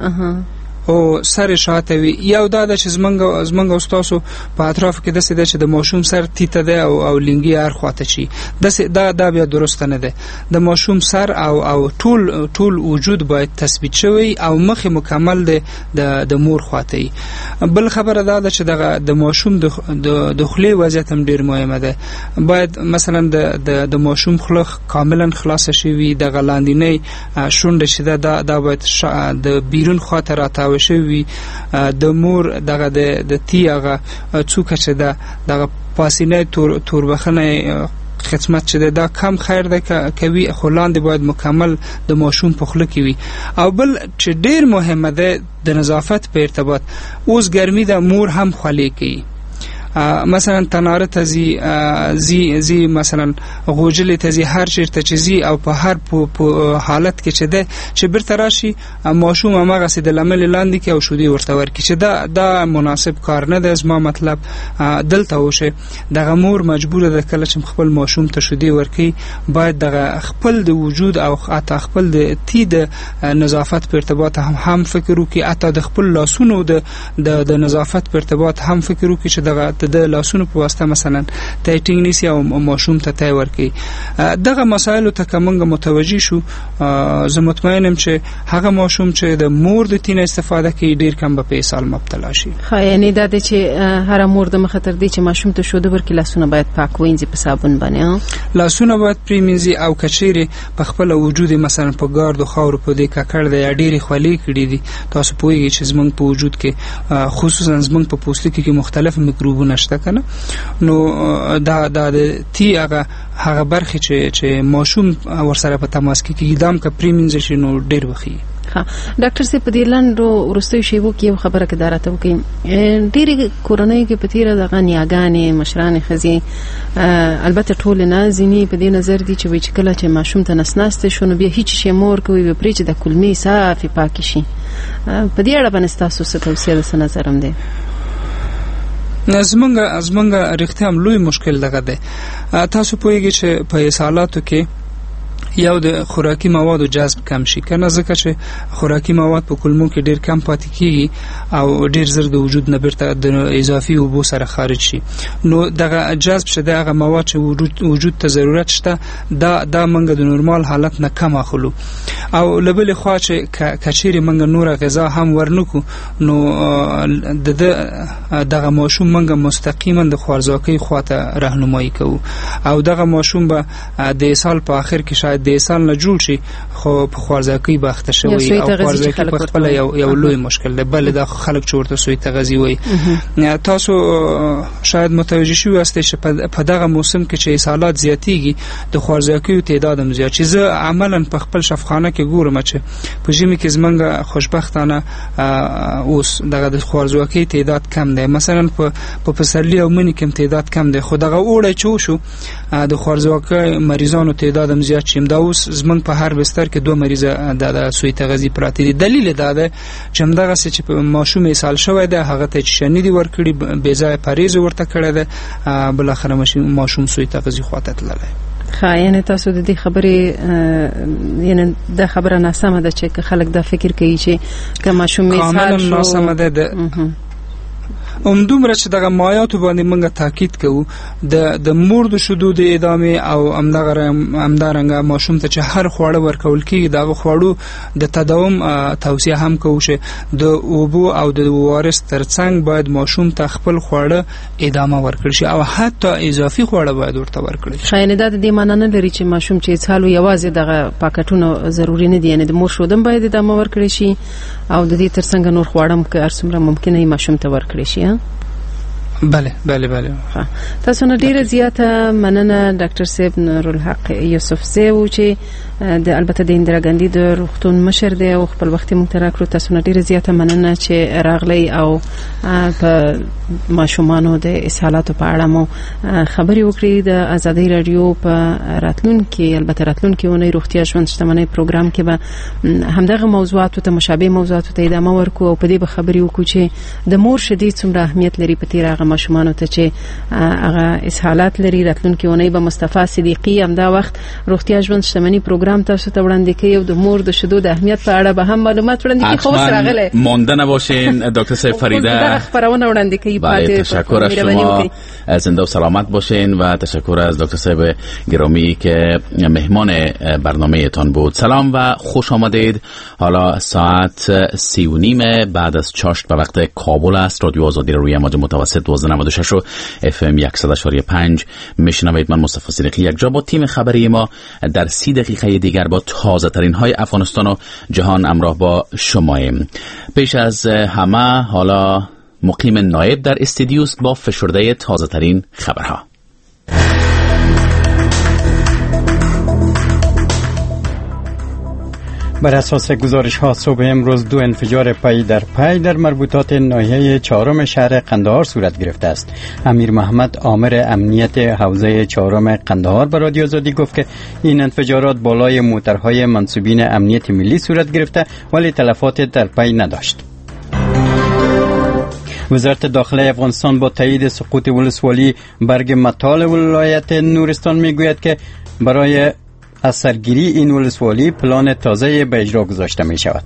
او سر شاته وي یو دا د چې زمنګ زمنګ استادو په اطراف کې د سده چې د ماشوم سر تیته ده او او لنګي هر خواته چی دا دا بیا درست نه ده د ماشوم سر او او ټول ټول وجود باید تثبیت شوی او مخ مکمل ده د د مور خواته. بل خبره دا ده چې د د ماشوم د دخلي وضعیت هم ډیر مهمه ده باید مثلا د د ماشوم خلخ کاملا خلاص شي د غلاندینې شونډه شده دا دا باید د بیرون خاطر راته شوی د مور دغه د تیغه څوک چې دا دغه پاسینه تور توربخنه خدمت چې دا کم خیر ده کوي خو لاندې باید مکمل د ماشوم په خوله کې وي او بل چې ډیر مهمه ده د نظافت په ارتباط اوس ګرمي د مور هم خولې کوي مثلا تناره تزي زی زی مثلا غوجل تزي هر چیرته چیزي او په هر په حالت کې چې ده چې برتراشي ماشوم هغه سي د لمل لاندې کې او شودي ورته ورکړي چې دا دا مناسب کار نه ده زما مطلب دلته وشه دغه مور مجبور ده کله چې خپل ماشوم ته شودي ورکړي باید دغه خپل د وجود او حتی خپل د تی د نظافت په ارتباط هم هم فکر وکړي حتی د خپل لاسونو د د نظافت په ارتباط هم فکر وکړي چې دغه د لاسونو په واسطه مثلا ټایټینګ نیسی او ماشوم ته تای ورکي دغه مسایل ته کومه متوجي شو زه مطمئنم چې هغه ماشوم چې د مور د تین استفاده کوي ډیر کم به اسهال مبتلا شي. خا یعنی دا چې هر مور د مخاطر دي چې ماشوم ته شوده ورکي لاسونه باید پاک وینځي په صابون باندې لاسونه باید پریمنځي او کچيري په خپل وجود مثلا په ګارد او خاور په دې ککړ د ډيري خولي کړي دي تاسو پوهیږئ چې زمونږ په وجود کې خصوصا زمونږ په پوستکي کې مختلف میکروبونه شته کنه نو دا دا د تی هغه هغه برخه چې چې ماشوم ورسره په تماس کې کیدام کا پریمنځ شي نو ډیر وخی. ها ډاکټر سي په دې لاندو ورستوي شی وو کې خبره کې دارته وکي ډېری کورونای کې پتیره د غنیاګانې مشران خزي البته ټول نازنی په دې نظر دي چې وچ کله چې ماشوم ته نسناسته شونه بیا هیڅ شی مور کوي په پریچ د کلمې صافي پاک شي په دې اړه باندې تاسو څه توصیه ده نظرم دي؟ زمونږ زمونږ رښتیا هم لوی مشکل دغه ده تاسو پوهیږئ چې په حالاتو کې یو د خوراکي موادو جذب کم شي کنه ځکه چې خوراکي مواد په کولمو کې ډیر کم پاتې کیږي او ډیر زر د وجود نه بیرته د اضافي اوبو سره خارج شي نو دغه جذب شته هغه مواد چې وجود وجود ته ضرورت شته دا دا منګه د نورمال حالت نه کم اخلو او لبل خو چې کچيري منګه نور غذا هم ورنکو نو د دغه ماشوم منګه مستقیما د خوارزاکي خواته راهنمایي کوو او دغه ماشوم به د سال په اخر کې شاید د سال نه جوړ شي خو په خوارزاکي باخته شوی او خوارزاکي په خپل یو یو لوی مشکل ده بل د خلک چورته سوی تغذی وي تاسو شاید متوجه شوی واستئ چې په دغه موسم کې چې اسهالات زیاتیږي د خوارزاکي تعداد هم زیات شي زه عملاً په خپل شفاخانه کې ګورم چې په ژمي کې زمونږ خوشبختانه اوس دغه د خوارزاکي تعداد کم دی مثلا په په پسرلی او منی کې تعداد کم دی خو دغه اوړی چې شو د خوارزاکي مریضانو تعداد هم زیات شي دا اوس زمونږ په هر بستر کې دوه مریضه د سوی تغذی پراته دي دلیل دا ده چې همدغه چې په ماشوم اسهال شوی ده هغه ته شنی دي ورکړي بې ځای پریز ورته کړی ده بل اخر ماشوم سوی تغذی خواته تللی. خاینه تاسو د دې خبرې یعنی د خبره ناسمه ده چې خلک دا فکر کوي چې که ماشوم اسهال شو ناسمه ده همدومره چې دغه مایاتو باندې موږ تاکید کوو د د مور د شیدو د ادامه او همدغه همدارنګه ماشوم ته چې هر خواړه ورکول کیږي دغه خواړو د تداوم توصیه هم کوو چې د اوبو او د وارث ترڅنګ باید ماشوم ته خپل خواړه ادامه ورکړي شي او حتی اضافي خواړه باید ورته ورکړي شي. خاینه د دې معنی نه لري چې ماشوم چې څالو یوازې دغه پاکټونه ضروری نه دي، یعنی د مور شودم باید ادامه ورکړي شي او د دې ترڅنګ نور خواړه که ارسمره ممکنه ماشوم ته ورکړي شي. بله بله بله. تاسو نه ډیره زیاته مننه ډاکټر صاحب نورالحق یوسف زیو چې د البته د اندرا ګاندی د روغتون مشر دی او خپل وخت مونږ ته راکړو. تاسو نه ډیره زیاته مننه چې راغلی او په ماشومانو د اسهالاتو په اړه مو خبري وکړي. د ازادي رادیو په راتلونکي البته راتلونکي ونې روغتیا ژوند شتمنۍ پروګرام کې به همدغه موضوعاتو ته مشابه موضوعاتو ته ادامه ورکو او په دې به خبري وکړو چې د مور شدید څومره اهمیت لري په تیر هغه ماشومانو ته چې هغه اسهالات لري. راتلونکي ونې به مصطفی صدیقی همدا وخت روغتیا ژوند شتمنۍ پروګرام تاسو ته وړاندې کوي او د مور د شیدو د اهمیت په اړه به هم معلومات وړاندې کوي. خو راغله مونده نباشین دکتر صاحب فریده خبرونه وړاندې کوي. بله تشکر از شما، زنده و سلامت باشین و تشکر از دکتر صاحب گرامی که مهمان برنامه تان بود. سلام و خوش آمدید. حالا ساعت سی و نیم بعد از چاشت به وقت کابل است. رادیو آزادی رو روی موج متوسط دوازده و نود و شش و اف ام صد و پنج میشنوید. من مصطفی صدیقی یک جا با تیم خبری ما در سی دقیقه دیگر با تازه ترین های افغانستان و جهان همراه با شماییم. پیش از همه حالا مقیم نایب در استودیوست با فشرده تازه ترین خبرها. بر اساس گزارش ها صبح امروز دو انفجار پای در پای در مربوطات ناحیه چهارم شهر قندهار صورت گرفته است. امیر محمد آمر امنیت حوزه چهارم قندهار به رادیو آزادی گفت که این انفجارات بالای موترهای منصوبین امنیت ملی صورت گرفته ولی تلفات در پای نداشت. وزارت داخله افغانستان با تایید سقوط ولسوالی برگ مطال ولایت نورستان میگوید که برای از سرگیری این ولسوالی پلان تازه به اجرا گذاشته می شود.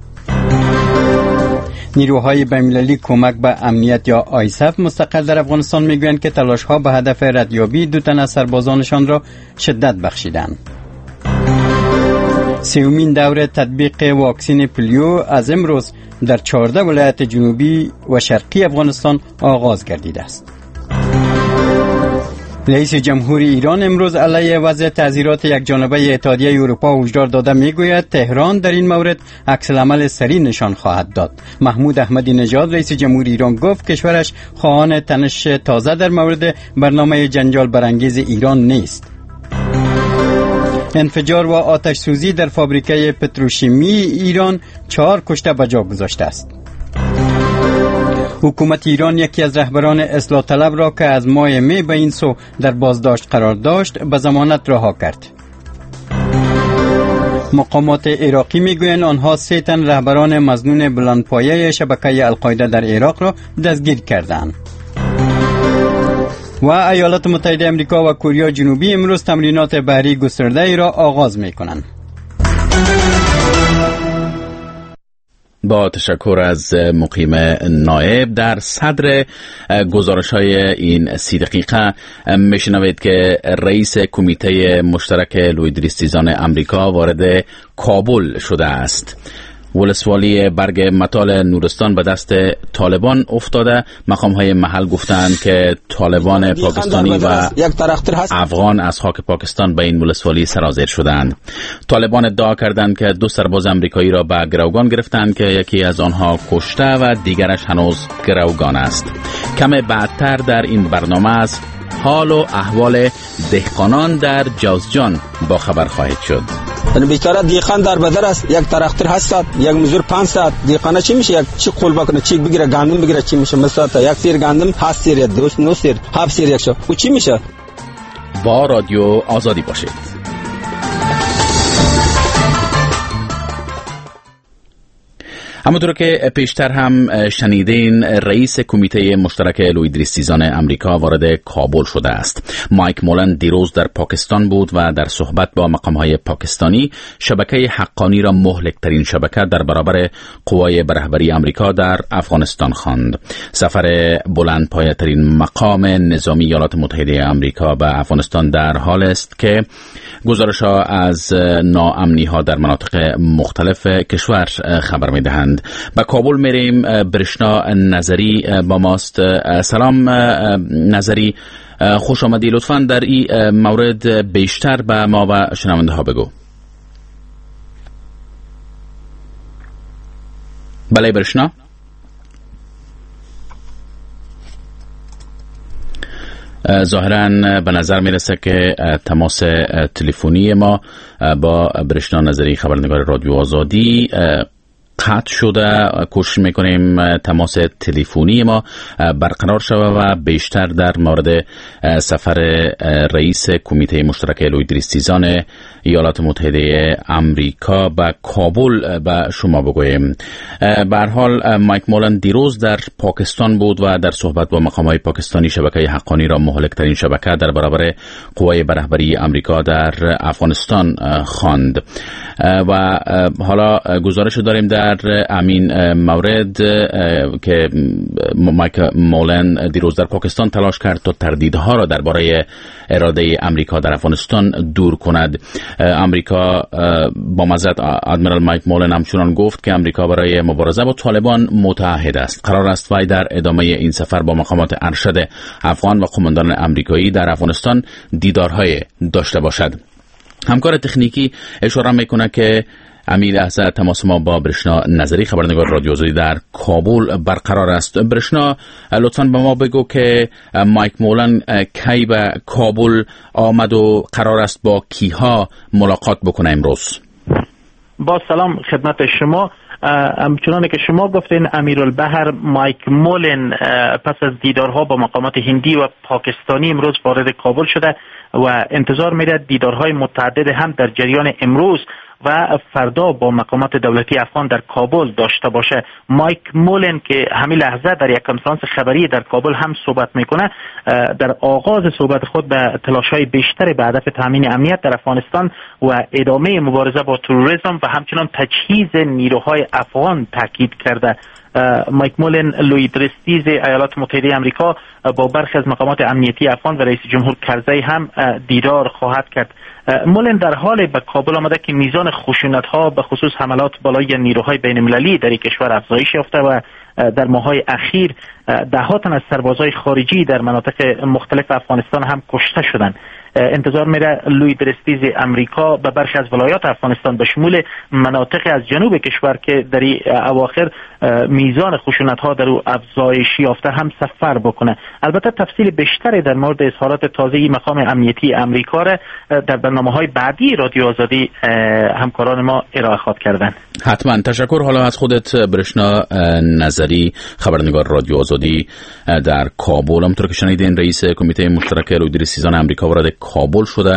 نیروهای بین‌المللی کمک به امنیت یا آیسف مستقل در افغانستان میگویند که تلاش‌ها به هدف ردیابی دو تن از سربازانشان را شدت بخشیدند. سومین دور تطبیق واکسن پولیو از امروز در چهارده ولایت جنوبی و شرقی افغانستان آغاز گردیده است. رئیس جمهوری ایران امروز علیه وضع تعزیرات یکجانبه اتحادیه اروپا هشدار داده میگوید تهران در این مورد عکس العمل سریع نشان خواهد داد. محمود احمدی نژاد رئیس جمهوری ایران گفت کشورش خواهان تنش تازه در مورد برنامه جنجال برانگیز ایران نیست. انفجار و آتش سوزی در فابریکه پتروشیمی ایران چهار کشته به جا گذاشته است. حکومت ایران یکی از رهبران اصلاح طلب را که از ماه می به این سو در بازداشت قرار داشت به ضمانت رها کرد. مقامات عراقی میگویند آنها سه تن رهبران مظنون بلندپایه شبکه القاعده در عراق را دستگیر کردند. و ایالات متحده آمریکا و کره جنوبی امروز تمرینات بحری گسترده ای را آغاز میکنند. با تشکر از مقیم نایب. در صدر گزارش های این سی دقیقه میشنوید که رئیس کمیته مشترک لوید ریستیزان امریکا وارد کابل شده است. ولسوالی برگ مطال نورستان به دست طالبان افتاده. مقام‌های محل گفتند که طالبان پاکستانی و افغان از خاک پاکستان به این ولسوالی سرازیر شدند. طالبان ادعا کردند که دو سرباز امریکایی را به گروگان گرفتند که یکی از آنها کشته و دیگرش هنوز گروگان است. کم بعدتر در این برنامه از حال و احوال دهقانان در جوزجان با خبر خواهید شد. بیچاره دیقان در بدر است، یک تراکتور هشت ساعت، یک مزدور پنج ساعت. دیقانه چی میشه؟ یک چی قول بکنه، چی بگیره، گندم بگیره، چی میشه؟ مثلا یک سیر گندم هشت سیر، یک دوش نه سیر، هفت سیر یک شو. او چی میشه؟ با رادیو آزادی باشید. همونطور که پیشتر هم شنیدین، رئیس کمیته مشترک لوید ریستیزان امریکا وارد کابل شده است. مایک مولن دیروز در پاکستان بود و در صحبت با مقام‌های پاکستانی شبکه حقانی را مهلک‌ترین شبکه در برابر قوای رهبری امریکا در افغانستان خواند. سفر بلند پایه‌ترین مقام نظامی ایالات متحده امریکا به افغانستان در حال است که گزارش‌ها از ناامنی‌ها در مناطق مختلف کشور خبر می‌دهند. به کابل میریم. برشنا نظری با ماست. سلام نظری، خوش آمدی. لطفاً در این مورد بیشتر به ما و شنونده ها بگو. بله برشنا. ظاهراً به نظر میرسه که تماس تلفنی ما با برشنا نظری خبرنگار رادیو آزادی قطع شده. کوشش میکنیم تماس تلفنی ما برقرار شود و بیشتر در مورد سفر رئیس کمیته مشترک لوید ریستیزان ایالات متحده امریکا به کابل به شما بگویم. به هر حال مایک مولن دیروز در پاکستان بود و در صحبت با مقام‌های پاکستانی شبکه حقانی را مهلک‌ترین شبکه در برابر قوای رهبری امریکا در افغانستان خواند و حالا گزارش داریم در امین مورد که مایک مولن دیروز در پاکستان تلاش کرد تا تردیدها را درباره اراده امریکا در افغانستان دور کند. امریکا با مزد ادمیرال مایک مولن همچنان گفت که امریکا برای مبارزه با طالبان متحد است. قرار است وی در ادامه این سفر با مقامات ارشد افغان و قماندان امریکایی در افغانستان دیدارهای داشته باشد. همکار تکنیکی اشاره میکنه که امیر لحظه تماس ما با برشنا نظری خبرنگار رادیو آزادی در کابل برقرار است. برشنا لطفاً به ما بگو که مایک مولن کی به کابل آمد و قرار است با کیها ملاقات بکنه امروز؟ با سلام خدمت شما. همچنان که شما گفتین امیرالبحر مایک مولن پس از دیدارها با مقامات هندی و پاکستانی امروز وارد کابل شده و انتظار میره دیدارهای متعدد هم در جریان امروز و فردا با مقامات دولتی افغان در کابل داشته باشه. مایک مولن که همین لحظه در یک کنفرانس خبری در کابل هم صحبت میکنه، در آغاز صحبت خود به تلاش‌های بیشتر به هدف تامین امنیت در افغانستان و ادامه مبارزه با تروریسم و همچنان تجهیز نیروهای افغان تاکید کرده. مایک مولن لوید ریستیز ایالات متحده آمریکا با برخی از مقامات امنیتی افغان و رئیس جمهور کرزی هم دیدار خواهد کرد. مولن در حال به کابل آمده که میزان خشونت‌ها به خصوص حملات بالای نیروهای بین‌المللی در این کشور افزایش یافته و در ماه‌های اخیر ده‌ها تن از سربازای خارجی در مناطق مختلف افغانستان هم کشته شدند. انتظار میره لوید ریستیز امریکا به برخی از ولایات افغانستان به شمول مناطق از جنوب کشور که در این اواخر میزان خشونت‌ها در او افزایش یافته هم سفر بکنه. البته تفصیل بیشتری در مورد اظهارات تازه مقام امنیتی امریکا را در برنامه‌های بعدی رادیو آزادی همکاران ما ارائه خواهد کردن. حتما. تشکر حالا از خودت برشنا نظری خبرنگار رادیو آزادی در کابل. همونطور که شنیدین رئیس کمیته مشترک لوید ریستیزان امریکا وارد کابل شده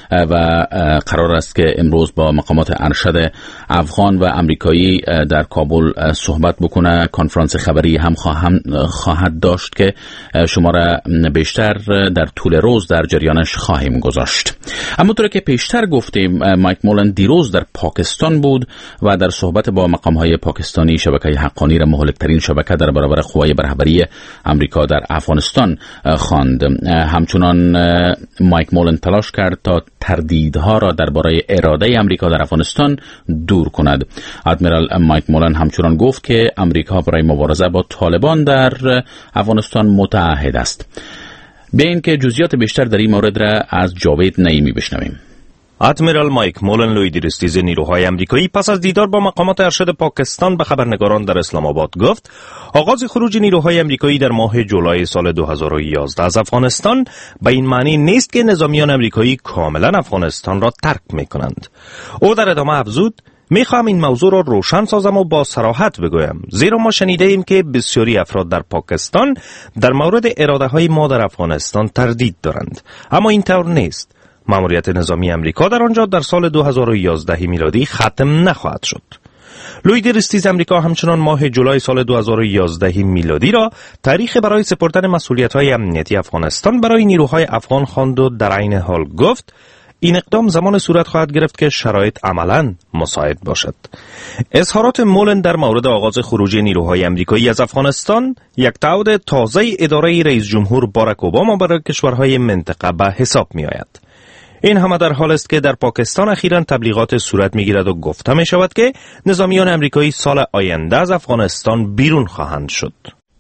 و قرار است که امروز با مقامات ارشد افغان و امریکایی در کابل صحبت بکنه. کنفرانس خبری هم خواهد داشت که شما را بیشتر در طول روز در جریانش خواهیم گذاشت. همونطور که پیشتر گفتیم مایک مولن دیروز در پاکستان بود و در صحبت با مقام‌های پاکستانی شبکه حقانی را مهلک‌ترین شبکه در برابر قوای رهبری امریکا در افغانستان خواند. همچنان مایک مولن تلاش کرد تا تردیدها را درباره اراده امریکا در افغانستان دور کند. ادمیرال مایک مولن همچنان گفت که امریکا برای مبارزه با طالبان در افغانستان متعهد است. بیاین که جزئیات بیشتر در این مورد را از جاوید نعیمی بشنویم. ادمیرال مایک مولن لوید ریستیز نیروهای امریکایی پس از دیدار با مقامات ارشد پاکستان به خبرنگاران در اسلام آباد گفت آغاز خروج نیروهای امریکایی در ماه جولای سال دو هزار و یازده از افغانستان به این معنی نیست که نظامیان امریکایی کاملا افغانستان را ترک می‌کنند. او در ادامه افزود میخواهم این موضوع را روشن سازم و با صراحت بگویم، زیرا ما شنیده ایم که بسیاری افراد در پاکستان در مورد اراده های ما در افغانستان تردید دارند، اما این طور نیست. مأموریت نظامی امریکا در آنجا در سال دو هزار و یازده میلادی ختم نخواهد شد. لوید ریستیز امریکا همچنان ماه جولای سال دو هزار و یازده میلادی را تاریخ برای سپردن مسئولیت‌های امنیتی افغانستان برای نیروهای افغان خواند و در عین حال گفت این اقدام زمان صورت خواهد گرفت که شرایط عملاً مساعد باشد. اظهارات مولن در مورد آغاز خروج نیروهای امریکایی از افغانستان یک تعهد تازه اداره رئیس جمهور باراک اوباما برای کشورهای منطقه به حساب می آید. این همه در حال است که در پاکستان اخیراً تبلیغات صورت می گیرد و گفته می شود که نظامیان امریکایی سال آینده از افغانستان بیرون خواهند شد.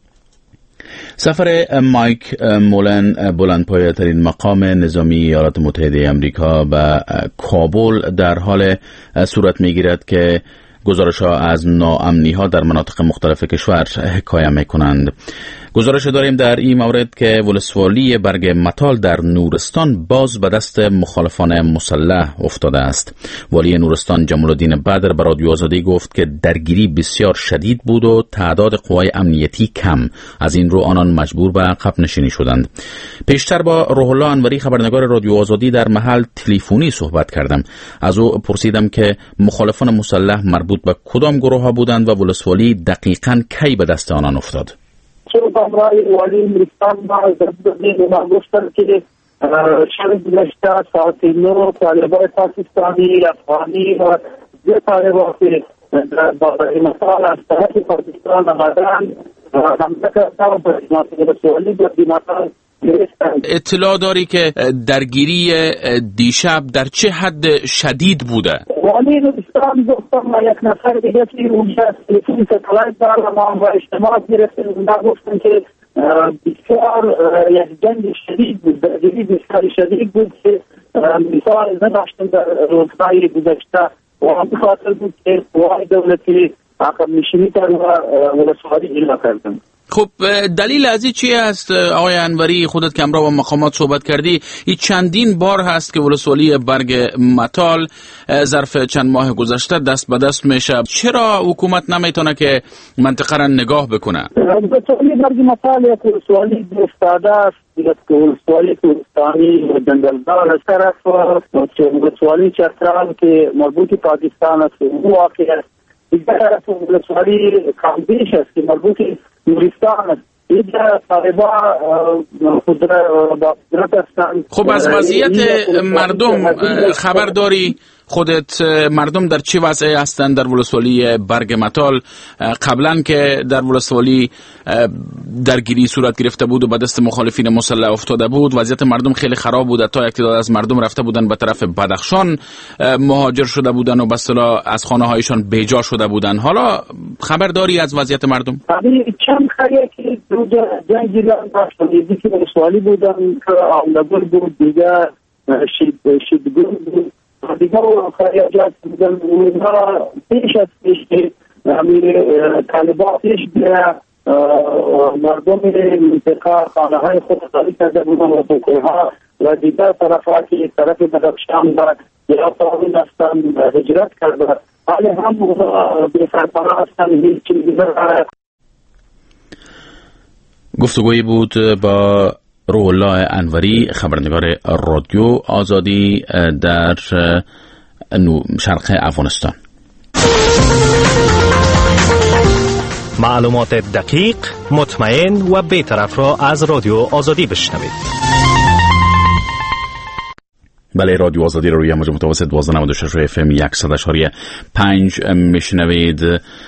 سفر مایک مولن بلندپایه ترین مقام نظامی ایالات متحده امریکا به کابل در حال صورت می گیرد که گزارش ها از ناامنی ها در مناطق مختلف کشور حکایه می کنند. گزارش داریم در این مورد که ولسوالی برگ متال در نورستان باز به دست مخالفان مسلح افتاده است. والی نورستان جمال الدین بدر به رادیو آزادی گفت که درگیری بسیار شدید بود و تعداد قوای امنیتی کم، از این رو آنان مجبور به عقب نشینی شدند. پیشتر با روح الله انوری خبرنگار رادیو آزادی در محل تلفنی صحبت کردم. از او پرسیدم که مخالفان مسلح مربوط به کدام گروه ها بودند و ولسوالی دقیقاً کی به دست آنان افتاد. چون برای والی نورستان ما زدید ما گفتن که شب گذشته ساعت نو طالبان پاکستانی افغانی و زیر طالبان که با مثال از طرف پاکستان آمدن حمله کردن و به ولسوالی به مثال اطلاع داری که درگیری دیشب در چه حد شدید بوده؟ والی نورستان گفتم و یک نفر دیگه که اونجا تلفن ستلایت دار و ما با اجتماع گرفتیم اونجا گفتن که بسیار یک جنگ شدید بود، درگیری بسیار شدید بود که مثال نداشتن در روزهای گذشته و هم بخاطر بود که قوای دولتی عقب نشینی کرد و ولسوالی اجرا کردن. خب دلیل از این چی است آقای انوری؟ خودت که همراه با مقامات صحبت کردی، این چندین بار هست که ولسوالی برگ متال ظرف چند ماه گذشته دست به دست میشه. چرا حکومت نمیتونه که منطقه را نگاه بکنه؟ ولسوالی برگ متال یک ولسوالی افتاده است، یک ولسوالی کوهستانی و جنگلدار از طرف و ولسوالی چترال که مربوط پاکستان است و واقع است. دیگر طرف ولسوالی کامبیش است که مربوط نورستان است. خب از وضعیت مردم خبر داری؟ خودت مردم در چه وضعی هستند در ولسوالی برگ متال؟ قبلا که در ولسوالی درگیری صورت گرفته بود و به دست مخالفین مسلح افتاده بود، وضعیت مردم خیلی خراب بود. تا یک تعداد از مردم رفته بودن به طرف بدخشان مهاجر شده بودن و به اصطلاح از خانه هایشان بیجا شده بودن. حالا خبر داری از وضعیت مردم؟ چند خیلی که دو جنگی داشتن، یکی که ولسوالی بودن که آمدگل بود، دیگر شیدگل بود، دیگر خیلیجات بودن. اونها پیش از پیش که طالبان پیش بیره مردم منطقه خانه های خود خالی کرده بودن و بکوها و دیگر طرف ها که طرف بدخشان و یا تاوین هستن هجرت کرده، حالی هم بی‌سرپناه هستن. هیچ چیزی دیگر گفتگویی بود با روح الله انوری خبرنگار رادیو آزادی در شرق افغانستان. معلومات دقیق، مطمئن و بی‌طرف را از رادیو آزادی بشنوید. بله، رادیو آزادی رو روی موج متوسط دوازده نود و شش اف ام صد و شش پنج میشنوید.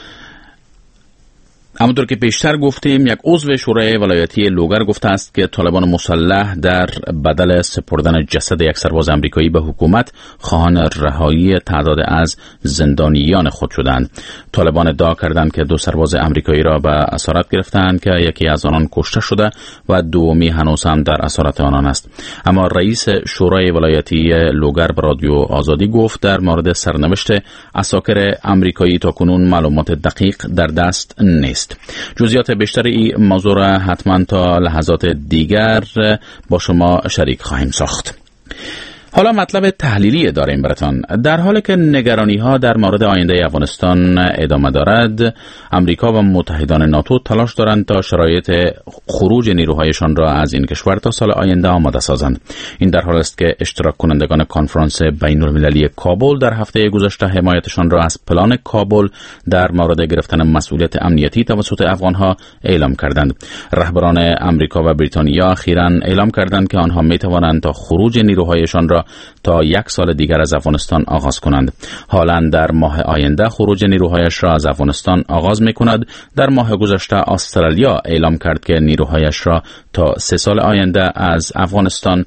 همونطور که پیشتر گفتیم، یک عضو شورای ولایتی لوگر گفته است که طالبان مسلح در بدل سپردن جسد یک سرباز امریکایی به حکومت خواهان رهایی تعداد از زندانیان خود شدند. طالبان ادعا کردند که دو سرباز امریکایی را به اسارت گرفتند که یکی از آنان کشته شده و دومی هنوز هم در اسارت آنان است. اما رئیس شورای ولایتی لوگر به رادیو آزادی گفت در مورد سرنوشت عساکر امریکایی تاکنون معلومات دقیق در دست نیست. جزئیات بیشتر این موضوع را حتما تا لحظات دیگر با شما شریک خواهیم ساخت. حالا مطلب تحلیلی داریم براتان. در حالی که نگرانی ها در مورد آینده افغانستان ادامه دارد، امریکا و متحدان ناتو تلاش دارند تا شرایط خروج نیروهایشان را از این کشور تا سال آینده آماده سازند. این در حالی است که اشتراک کنندگان کنفرانس بین المللی کابل در هفته گذشته حمایتشان را از پلان کابل در مورد گرفتن مسئولیت امنیتی توسط افغانها اعلام کردند. رهبران امریکا و بریتانیا اخیراً اعلام کردند که آنها می توانند تا خروج نیروهایشان را تا یک سال دیگر از افغانستان آغاز کنند. حالا در ماه آینده خروج نیروهایش را از افغانستان آغاز می کند. در ماه گذشته استرالیا اعلام کرد که نیروهایش را تا سه سال آینده از افغانستان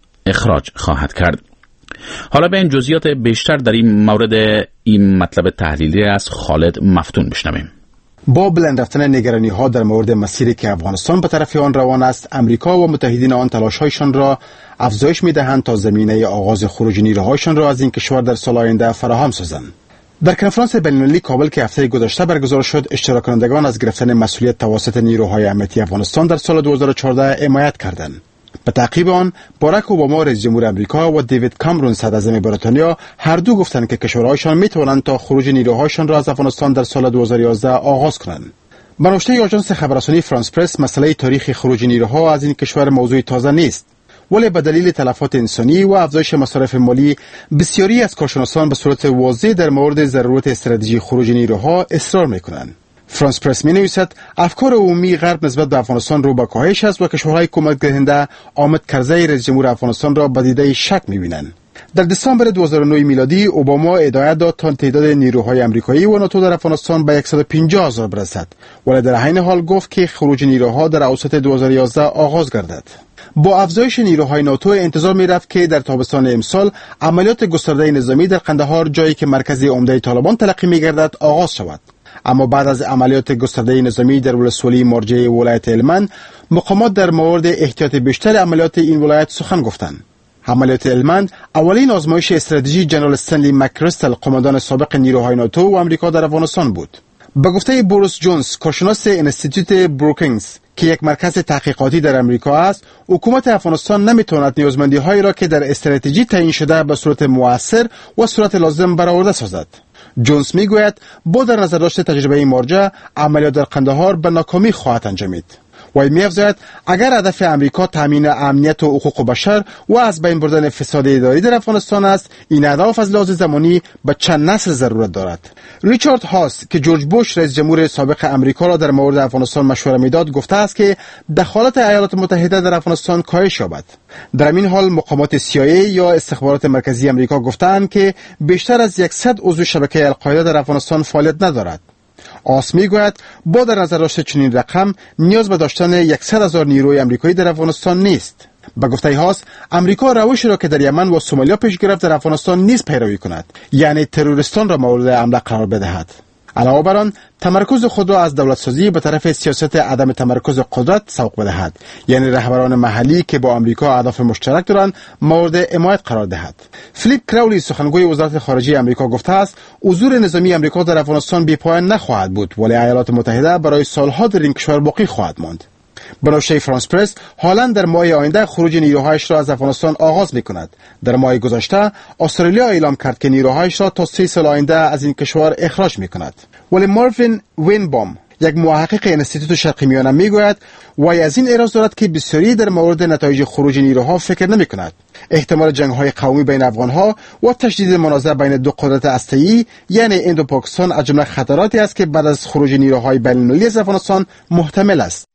اخراج خواهد کرد. حالا به این جزئیات بیشتر در این مورد این مطلب تحلیلی از خالد مفتون بشنویم. با بلند رفتن نگرانی ها در مورد مسیری که افغانستان به طرف آن روان است، امریکا و متحدین آن تلاش‌هایشان را افزایش می‌دهند تا زمینه آغاز خروج نیروهایشان را از این کشور در سال آینده فراهم سازند. در کنفرانس بین‌المللی کابل که هفته گذشته برگزار شد، اشتراک کنندگان از گرفتن مسئولیت توسط نیروهای امنیتی افغانستان در سال دو هزار و چهارده حمایت کردند. به تعقیب آن، باراک اوباما رئیس جمهور امریکا و دیوید کامرون صدراعظم بریتانیا هر دو گفتند که کشورهایشان می‌توانند تا خروج نیروهایشان را از افغانستان در سال دو هزار و یازده آغاز کنند. به نوشته آژانس خبررسانی فرانس پرس، مسئله تاریخ خروج نیروها از این کشور موضوع تازه نیست، ولی به دلیل تلفات انسانی و افزایش مصارف مالی، بسیاری از کارشناسان به صورت واضح در مورد ضرورت استراتژی خروج نیروها اصرار می‌کنند. فرانس پرس می نویسد افکار عمومی غرب نسبت به افغانستان رو به کاهش است و کشورهای کمک دهنده آمد کرزی رئیس جمهور افغانستان را به دیده شک می بینند. در دسامبر دو هزار و نه میلادی اوباما هدایت داد تا تعداد نیروهای آمریکایی و ناتو در افغانستان به صد و پنجاه هزار برسد، ولی در عین حال گفت که خروج نیروها در اواسط دو هزار و یازده آغاز گردد. با افزایش نیروهای ناتو انتظار می رفت که در تابستان امسال عملیات گسترده نظامی در قندهار، جایی که مرکز عمده طالبان تلقی می گردد، آغاز شود. اما بعد از عملیات گسترده نظامی در ولسوالی مرجع ولایت هلمند، مقامات در مورد احتیاط بیشتر عملیات این ولایت سخن گفتند. عملیات هلمند اولین آزمایش استراتژی جنرال استنلی مک‌کریستل، قماندان سابق نیروهای ناتو و آمریکا در افغانستان بود. به گفته بوریس جونز، کارشناس انستیتوت بروکینگز که یک مرکز تحقیقاتی در آمریکا است، حکومت افغانستان نمیتواند نیازمندی‌هایی را که در استراتژی تعیین شده به صورت مؤثر و صورت لازم برآورده سازد. جونز میگوید با در نظر داشت تجربه مرجع، عملیات در قندهار به ناکامی خواهد انجامید. و می‌افزاید اگر هدف امریکا تامین امنیت و حقوق بشر و از بین بردن فساد اداری در افغانستان است، این اهداف از لحاظ زمانی به چند نسل ضرورت دارد. ریچارد هاس که جورج بوش رئیس جمهور سابق امریکا را در مورد افغانستان مشوره میداد، گفته است که دخالت ایالات متحده در افغانستان کاهش یابد. در این حال مقامات سی آی ای یا استخبارات مرکزی امریکا گفتند که بیشتر از صد عضو شبکه القاعده در افغانستان فعالیت ندارد. آس میگوید با در نظر داشت چنین رقم، نیاز به داشتن صد هزار نیروی آمریکایی در افغانستان نیست. به گفته هاست، امریکا روشی را که در یمن و سومالیا پیش گرفت در افغانستان نیز پیروی کند، یعنی تروریستان را مورد حمله قرار بدهد. علاوه بر آن، تمرکز خود را از دولت سازی به طرف سیاست عدم تمرکز قدرت سوق بدهد، یعنی رهبران محلی که با آمریکا اهداف مشترک دارند مورد حمایت قرار دهد. فلیپ کراولی سخنگوی وزارت خارجه آمریکا گفته است حضور نظامی آمریکا در افغانستان بی‌پایان نخواهد بود، ولی ایالات متحده برای سالها در این کشور باقی خواهد ماند. به نوشته فرانس پرس، هالند در ماه آینده خروج نیروهایش را از افغانستان آغاز می‌کند. در ماه گذشته استرالیا اعلام کرد که نیروهایش را تا سه سال آینده از این کشور اخراج می‌کند. ولی ماروین وینبام، یک محقق انستیتوت شرق میانه، میگوید وی از این اعتراض دارد که بسیاری در مورد نتایج خروج نیروها فکر نمی‌کند. احتمال جنگ‌های قومی بین افغان‌ها و تشدید منازعه بین دو قدرت هسته‌ای یعنی هند و پاکستان از جمله خطراتی است که بعد از خروج نیروهای بین‌المللی از افغانستان محتمل است.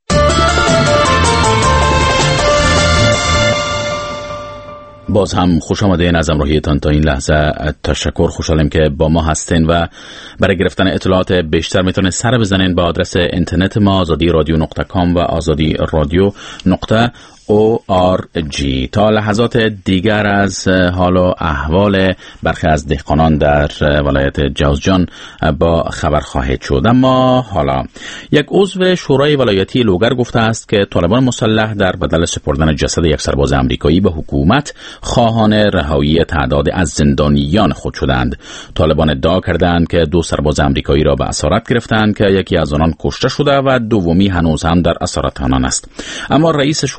باز هم خوش آمدین. از همراهیتان تا این لحظه تشکر. خوشحالم که با ما هستین و برای گرفتن اطلاعات بیشتر میتونید سر بزنین به آدرس اینترنت ما آزادی رادیو نقطه کام و آزادی رادیو نقطه او آر جی. تا لحظات دیگر از حال و احوال برخی از دهقانان در ولایت جوزجان با خبر خواهید شد. اما حالا یک عضو شورای ولایتی لوگر گفته است که طالبان مسلح در بدل سپردن جسد یک سرباز امریکایی به حکومت خواهان رهایی تعداد از زندانیان خود شدند. طالبان ادعا کردند که دو سرباز امریکایی را به اسارت گرفتند که یکی از آنان کشته شده و دومی هنوز هم در اسارت آنان است. اما رئیس شورای ولایتی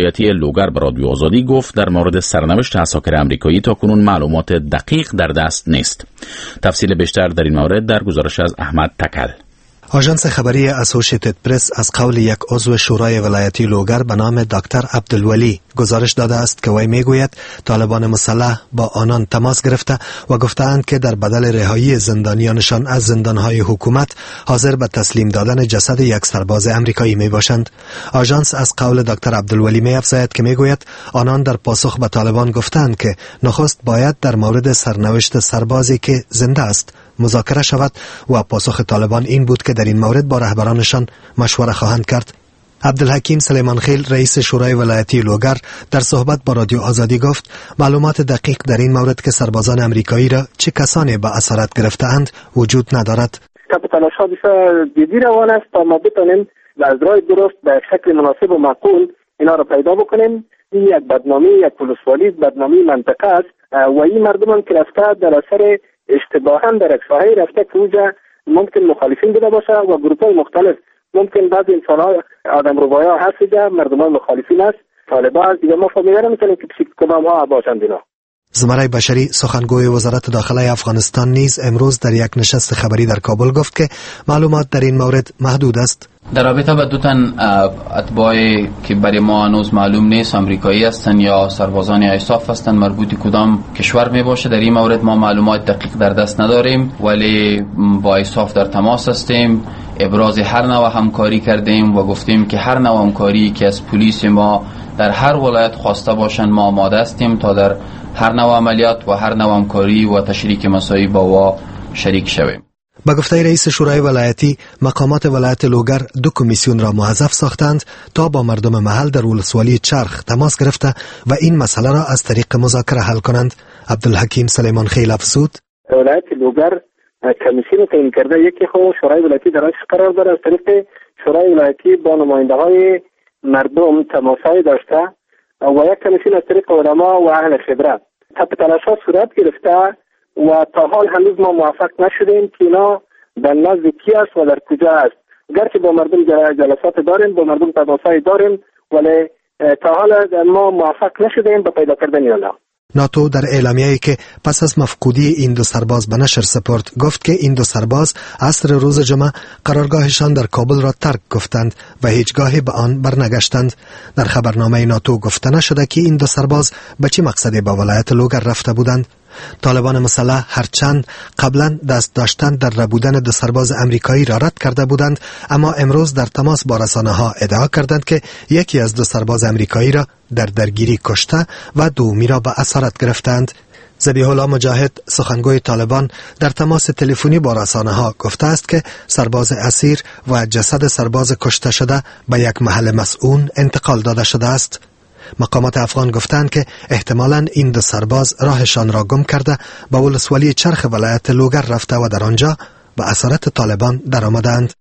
ولایتی لوگر به رادیو آزادی گفت در مورد سرنوشت عساکر امریکایی تاکنون معلومات دقیق در دست نیست. تفصیل بیشتر در این مورد در گزارش از احمد تکل. آژانس خبری اسوسییتد پرس از قول یک عضو شورای ولایتی لوگر به نام دکتر عبدالولی گزارش داده است که وی میگوید طالبان مسلح با آنان تماس گرفته و گفتند که در بدل رهایی زندانیانشان از زندانهای حکومت حاضر به تسلیم دادن جسد یک سرباز امریکایی می باشند. آژانس از قول دکتر عبدالولی می افزاید که میگوید آنان در پاسخ به طالبان گفتند که نخست باید در مورد سرنوشت سربازی که زنده است مذاکره شود و پاسخ طالبان این بود که در این مورد با رهبرانشان مشوره خواهند کرد. عبدالحکیم سلیمانخیل رئیس شورای ولایتی لوگر در صحبت با رادیو آزادی گفت معلومات دقیق در این مورد که سربازان امریکایی را چه کسانی به اسارت گرفته‌اند وجود ندارد. تلاش‌ها بسیار جدی روان است تا ما بتوانیم از راه درست به شکل مناسب و معقول اینا را پیدا بکنیم. این یک بدنامی، یک پولسوالی بدنامی منطقه است و این مردمان که رفته در اثر اشتباهاً در یک ساحه رفته که اونجا ممکن مخالفین بوده باشه و گروه‌های مختلف ممکن بعضی انسان‌ها آدم ربایا هست اینجا مردمان مخالفین است طالبان است دیگه ما فهمیده نمی‌تونیم که کدام ها باشند اینا. زمره بشری سخنگوی وزارت داخله افغانستان نیز امروز در یک نشست خبری در کابل گفت که معلومات در این مورد محدود است. در رابطه با دو تن اتباعی که برای ما هنوز معلوم نیست امریکایی هستند یا سربازان ایساف هستند مربوط کدام کشور می باشه در این مورد ما معلومات دقیق در دست نداریم ولی با ایساف در تماس هستیم ابراز هر نوع همکاری کردیم و گفتیم که هر نوع همکاری که از پلیس ما در هر ولایت خواسته باشند ما آماده هستیم تا در هر نوع عملیات و هر نوع همکاری و تشریک مساعی با وا شریک شویم. با گفته رئیس شورای ولایتی مقامات ولایت لوگر دو کمیسیون را موظف ساختند تا با مردم محل در ولسوالی چرخ تماس گرفته و این مسئله را از طریق مذاکره حل کنند. عبدالحکیم سلیمانخیل افزود ولایت لوگر کمیسیون تعیین کرده یکی خو شورای ولایتی درش قرار داره از طریق شورای ولایتی با نماینده های مردم تماسای داشته و یک کمیسیون از طریق علما و اهل خبره تلاش‌ها صورت گرفته و تا حال هنوز ما موفق نشدیم که اینا در نزد کی است و در کجا است. گرچه با مردم جلسات داریم با مردم تماسای داریم ولی تا حال ما موفق نشدیم به پیدا کردن اینا. ناتو در اعلامیه‌ای که پس از مفقودی این دو سرباز به نشر سپرد گفت که این دو سرباز عصر روز جمعه قرارگاهشان در کابل را ترک گفتند و هیچگاهی به آن برنگشتند. در خبرنامه ناتو گفته نشده که این دو سرباز به چه مقصدی به ولایت لوگر رفته بودند. طالبان مسلح هرچند قبلا دست داشتن در ربودن دو سرباز امریکایی را رد کرده بودند اما امروز در تماس با رسانه‌ها ادعا کردند که یکی از دو سرباز امریکایی را در درگیری کشته و دومی را به اسارت گرفتند. ذبیح الله مجاهد سخنگوی طالبان در تماس تلفنی با رسانه‌ها گفته است که سرباز اسیر و جسد سرباز کشته شده به یک محل مسئول انتقال داده شده است. مقامات افغان گفتند که احتمالاً این دو سرباز راهشان را گم کرده به ولسوالی چرخ ولایت لوگر رفته و در آنجا به اسارت طالبان درآمدند.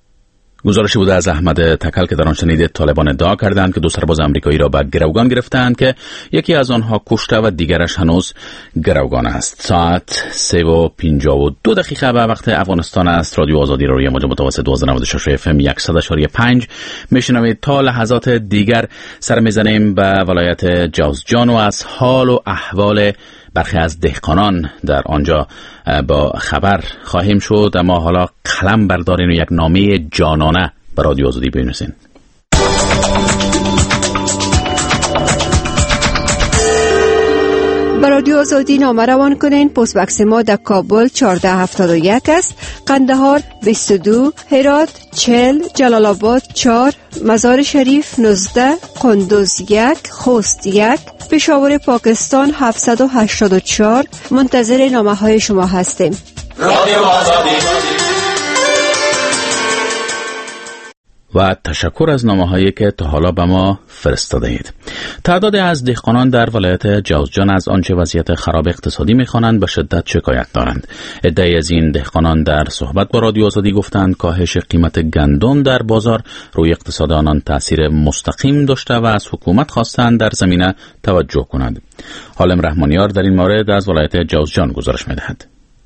گزارشی بوده از احمد تکل که در آن شنیدید طالبان ادعا کردند که دو سرباز امریکایی را به گروگان گرفتند که یکی از آنها کشته و دیگرش هنوز گروگان است. ساعت سه و پنجاه و دو دقیقه به وقت افغانستان است. رادیو آزادی را روی موج متوسط دویست و نود و شش اف ام صد و شش و پنج میشنوید. تا لحظات دیگر سر میزنیم به ولایت جوزجان و از حال و احوال برخی از دهقانان در آنجا با خبر خواهیم شد، اما حالا قلم بردارین و یک نامه جانانه به رادیو آزادی بنویسین. به رادیو آزادی نامه روان کنین. پست بکس ما در کابل چهارده هفتاد و یک است، قندهار بیست و دو، هرات چهل، جلال آباد چهار، مزار شریف نوزده، قندوز یک، خوست یک، پشاور پاکستان هفتصد و هشتاد و چهار. منتظر نامه های شما هستیم. رادیو آزادی. و تشکر از نامه‌هایی که تا حالا به ما فرستاده اید. تعداد از دهقانان در ولایت جوزجان از آنچه وضعیت خراب اقتصادی می‌خوانند به شدت شکایت دارند. عده‌ای از این دهقانان در صحبت با رادیو آزادی گفتند کاهش قیمت گندم در بازار روی اقتصاد آنان تأثیر مستقیم داشته و از حکومت خواستند در زمینه توجه کند. حالم رحمانیار در این مورد از ولایت جوزجان گزارش می‌دهد.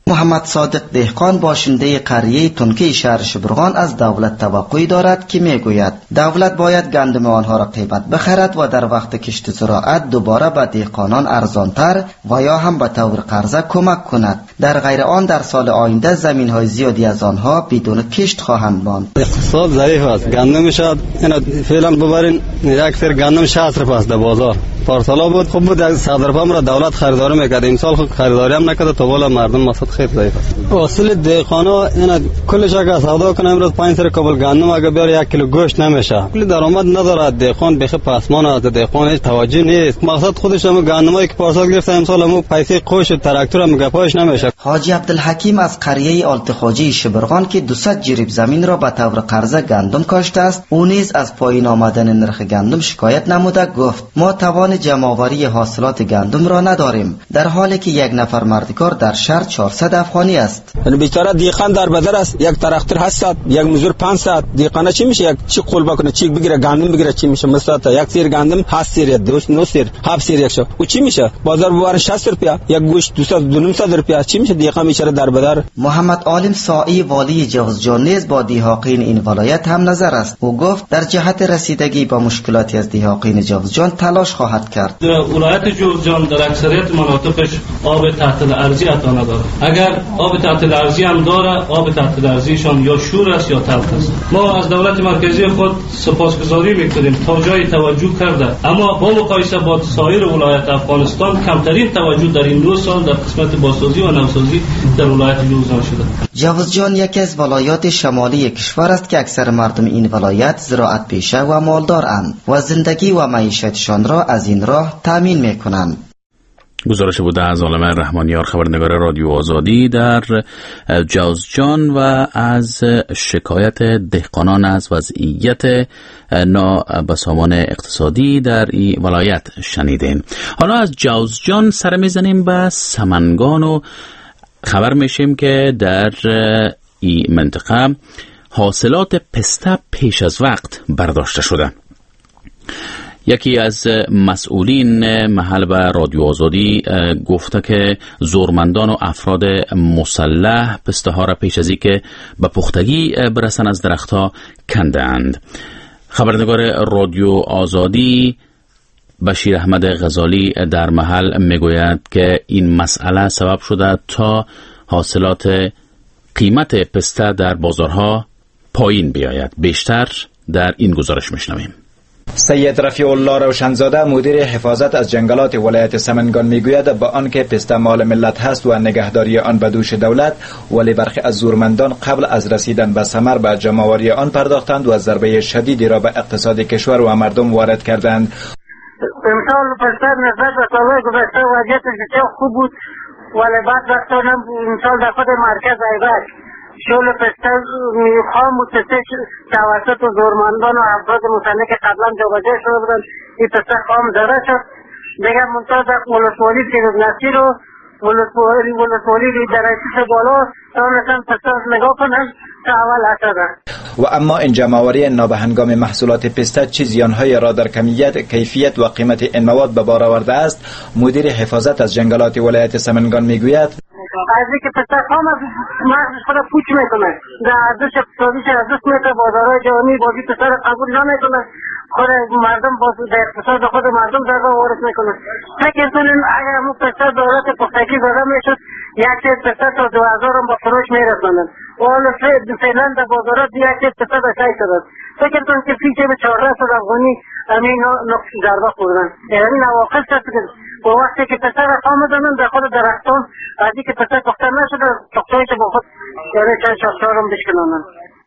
محمد صادق دهقان باشنده قریه تنکه شهر شبرغان از دولت توقعی دارد که میگوید دولت باید گندم آنها را قیمت بخرد و در وقت کشت زراعت دوباره به دهقانان ارزانتر و یا هم به طور قرضه کمک کند. در غیر آن در سال آینده زمین های زیادی از آنها بدون کشت خواهند ماند. اقتصاد ضعیف است. گندم شاید اینا فعلا ببرین یک سر گندم شصت روپیه است در بازار. پارسالا بود خوب بود از صد روپیه را دولت خریداری میکرد. امسال خود خریداری هم نکرده تا بالا مردم مسد خیلی ضعیف است. اصل دهقانا اینا کلش اگه سودا کنه امروز پنج سر کابل گندم اگه بیاره یک کیلو گوشت نمیشه. کلی درآمد نداره دهقان بخی پسمان است. دهقان هیچ توجه نیست. مقصد خودش هم گندمایی که پارسال گرفته امسال هم پیسه قوش تراکتور هم گپاش نمیشه. حاجی عبدالحکیم از قریه آلتخواجه شبرغان که دویست جریب زمین را به طور قرضه گندم کاشته است، او نیز از پایین آمدن نرخ گندم شکایت نموده گفت ما توان جمع‌آوری حاصلات گندم را نداریم، در حالی که یک نفر مردکار در شهر چهارصد افغانی است. یعنی بیچاره دیقان در بدر است، یک تراکتور هشتصد، یک مزور پانصد. دیقانه چی میشه؟ یک چی قول بکنه چی بگیره گندم بگیره چی میشه؟ مثلا یک سیر گندم هشت سیر دوست نه سیر هفت سیر یکشو او چی میشه؟ بازار بوار شصت روپیه، یک گوشت دویست دو نیم روپیه چی میشه؟ دیقان بیچاره در بدر. محمد عالم سائی والی جوزجان نیز با دیهاقین این ولایت هم نظر است. او گفت در جهت رسیدگی با مشکلاتی از دیهاقین جوزجان تلاش خواهد کرد. در ولایت جوزجان در اکثریت مناطقش آب تحت الارضی عطا نداره. اگر آب تحت الارضی هم داره، آب تحت الارضیشان یا شور است یا تلخ است. ما از دولت مرکزی خود سپاسگزاری میکنیم تا جای توجه کرده، اما با مقایسه با سایر ولایت افغانستان کمترین توجه در این دو سال در قسمت بازسازی و نوسازی در ولایت جوزجان شده. جوزجان یکی از ولایات شمالی کشور است که اکثر مردم این ولایت زراعت پیشه و مالدارند و زندگی و معیشتشان را از این راه تامین میکنند. گزارش بوده از عالم رحمانیار خبرنگار رادیو آزادی در جوزجان و از شکایت دهقانان از وضعیت نابسامان اقتصادی در این ولایت شنیدین. حالا از جوزجان سر میزنیم به سمنگان و خبر میشیم که در این منطقه حاصلات پسته پیش از وقت برداشته شده. یکی از مسئولین محل به رادیو آزادی گفته که زورمندان و افراد مسلح پسته ها را پیش از اینکه به پختگی برسن از درختها کندند. خبرنگار رادیو آزادی بشیر احمد غزالی در محل میگوید که این مسئله سبب شده تا حاصلات قیمت پسته در بازارها پایین بیاید. بیشتر در این گزارش میشنویم. سید رفیع الله روشنزاده مدیر حفاظت از جنگلات ولایت سمنگان میگوید با آنکه پسته مال ملت هست و نگهداری آن به دوش دولت، ولی برخی از زورمندان قبل از رسیدن به ثمر به جمع‌آوری آن پرداختند و ضربه شدیدی را به اقتصاد کشور و مردم وارد کردند. امسال پسته نسبت به سالهای گذشته وضعیتش بسیار خوب بود، ولی بعد وقتا امسال در خود مرکز ایبک شغل پسته خام و پسته توسط زورمندان و افراد مسلح که قبلا جابجا شده بودن این پسته خام زده شد. دیگه منتها در ولسوالی فیروز نصیر و ولسوالی ولسوالی در اساس بالا تانستن پسته نگاه کنن تا اول حسده. و اما این جمع‌آوری نابهنگام محصولات پسته چه زیان‌های را در کمیت، کیفیت و قیمت این مواد به بار آورده است؟ مدیر حفاظت از جنگلات ولایت سمنگان میگوید از اینکه پسته خام مغزش خود پوچ میکنه، در ارزش اقتصادیش از دست میره، بازارهای جهانی بازی پسته را قبول نمیکنه، خود مردم باز در اقتصاد خود مردم ضربه وارد میکنه. فکر کنین اگر همون پسته دولت پختگی زده میشد یک کیل پسته تا دو هزار هم با فروش میرسوندن و حالا فعلا در بازارات یک کیل پسته به شش شده. فکر کنین که پیچه به چهارده صد افغانی همین نقص ضربه خوردن. یعنی نواقص هست که با وقتی که پسته را خام میزنن در خود درختان از اینکه پسته پخته نشده پختهایی که با خود یعنی چند شاخسار هم بشکنانن.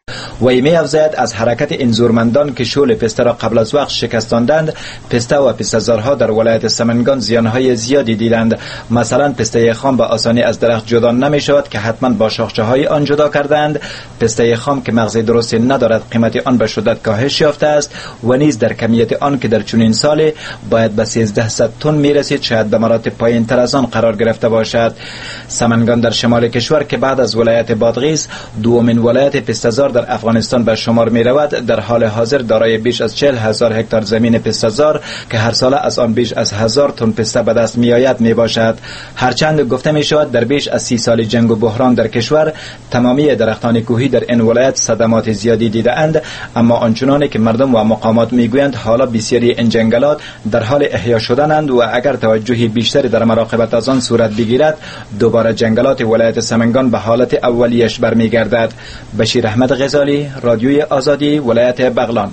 و می افزاید از حرکت این زورمندان که شغل پسته را قبل از وقت شکستاندند، پسته و پسته‌زارها در ولایت سمنگان زیانهای زیادی دیدند. مثلا پسته خام به آسانی از درخت جدا نمی شود که حتما با شاخچه های آن جدا کردند. پسته خام که مغز درستی ندارد قیمت آن به شدت کاهش یافته است و نیز در کمیت آن که در چنین سالی باید به سیزده صد تن می رسید شاید به مراتب پایین تر از آن قرار گرفته باشد. سمنگان در شمال کشور که بعد از ولایت بادغیس دومین ولایت پسته‌زار در افغانستان افغانستان به شمار می رود در حال حاضر دارای بیش از چهل هزار هکتار زمین پسته‌زار که هر سال از آن بیش از هزار تن پسته به دست می آید می باشد. هرچند گفته می شود در بیش از سی سال جنگ و بحران در کشور تمامی درختان کوهی در این ولایت صدمات زیادی دیده اند، اما آنچنانی که مردم و مقامات می گویند حالا بسیاری این جنگلات در حال احیا شدنند و اگر توجهی بیشتری در مراقبت از آن صورت بگیرد دوباره جنگلات ولایت سمنگان به حالت اولیش برمیگردد. بشیر احمد غزالی، رادیوی آزادی، ولایت بغلان.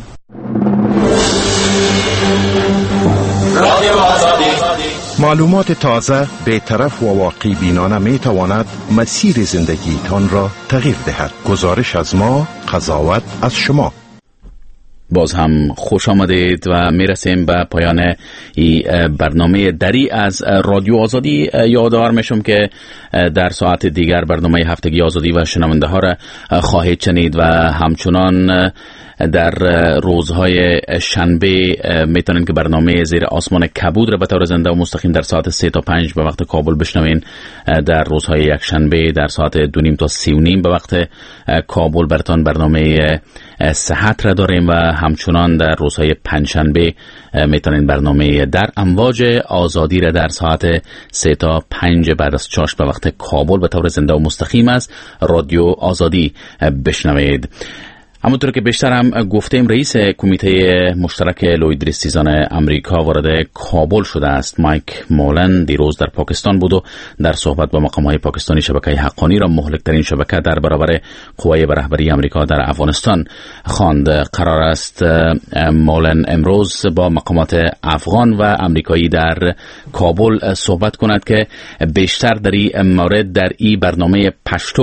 رادیو آزادی. معلومات تازه، بی‌طرف و واقعی بینانه می تواند مسیر زندگی تان را تغییر دهد. گزارش از ما، قضاوت از شما. باز هم خوش آمدید و میرسیم به پایان این برنامه دری از رادیو آزادی. یادآور میشم که در ساعت دیگر برنامه هفتگی آزادی و شنونده ها را خواهید شنید و همچنان در روزهای شنبه میتونین که برنامه زیر آسمان کبود را به طور زنده و مستقیم در ساعت سه تا پنج به وقت کابل بشنوین. در روزهای یک شنبه در ساعت دو نیم تا سی و نیم به وقت کابل برتان برنامه صحت را داریم و همچنان در روزهای پنجشنبه میتونین برنامه در امواج آزادی را در ساعت سه تا پنج بعد از چاش به وقت کابل به طور زنده و مستقیم از رادیو آزادی بشنوید. همونطور که بیشتر هم گفتیم رئیس کمیته مشترک لوید ریستیزان امریکا وارد کابل شده است. مایک مولن دیروز در پاکستان بود و در صحبت با مقام‌های پاکستانی شبکه حقانی را مهلک‌ترین شبکه در برابر قوای به رهبری امریکا در افغانستان خواند. قرار است مولن امروز با مقامات افغان و امریکایی در کابل صحبت کند که بیشتر در این مورد در این برنامه پشتو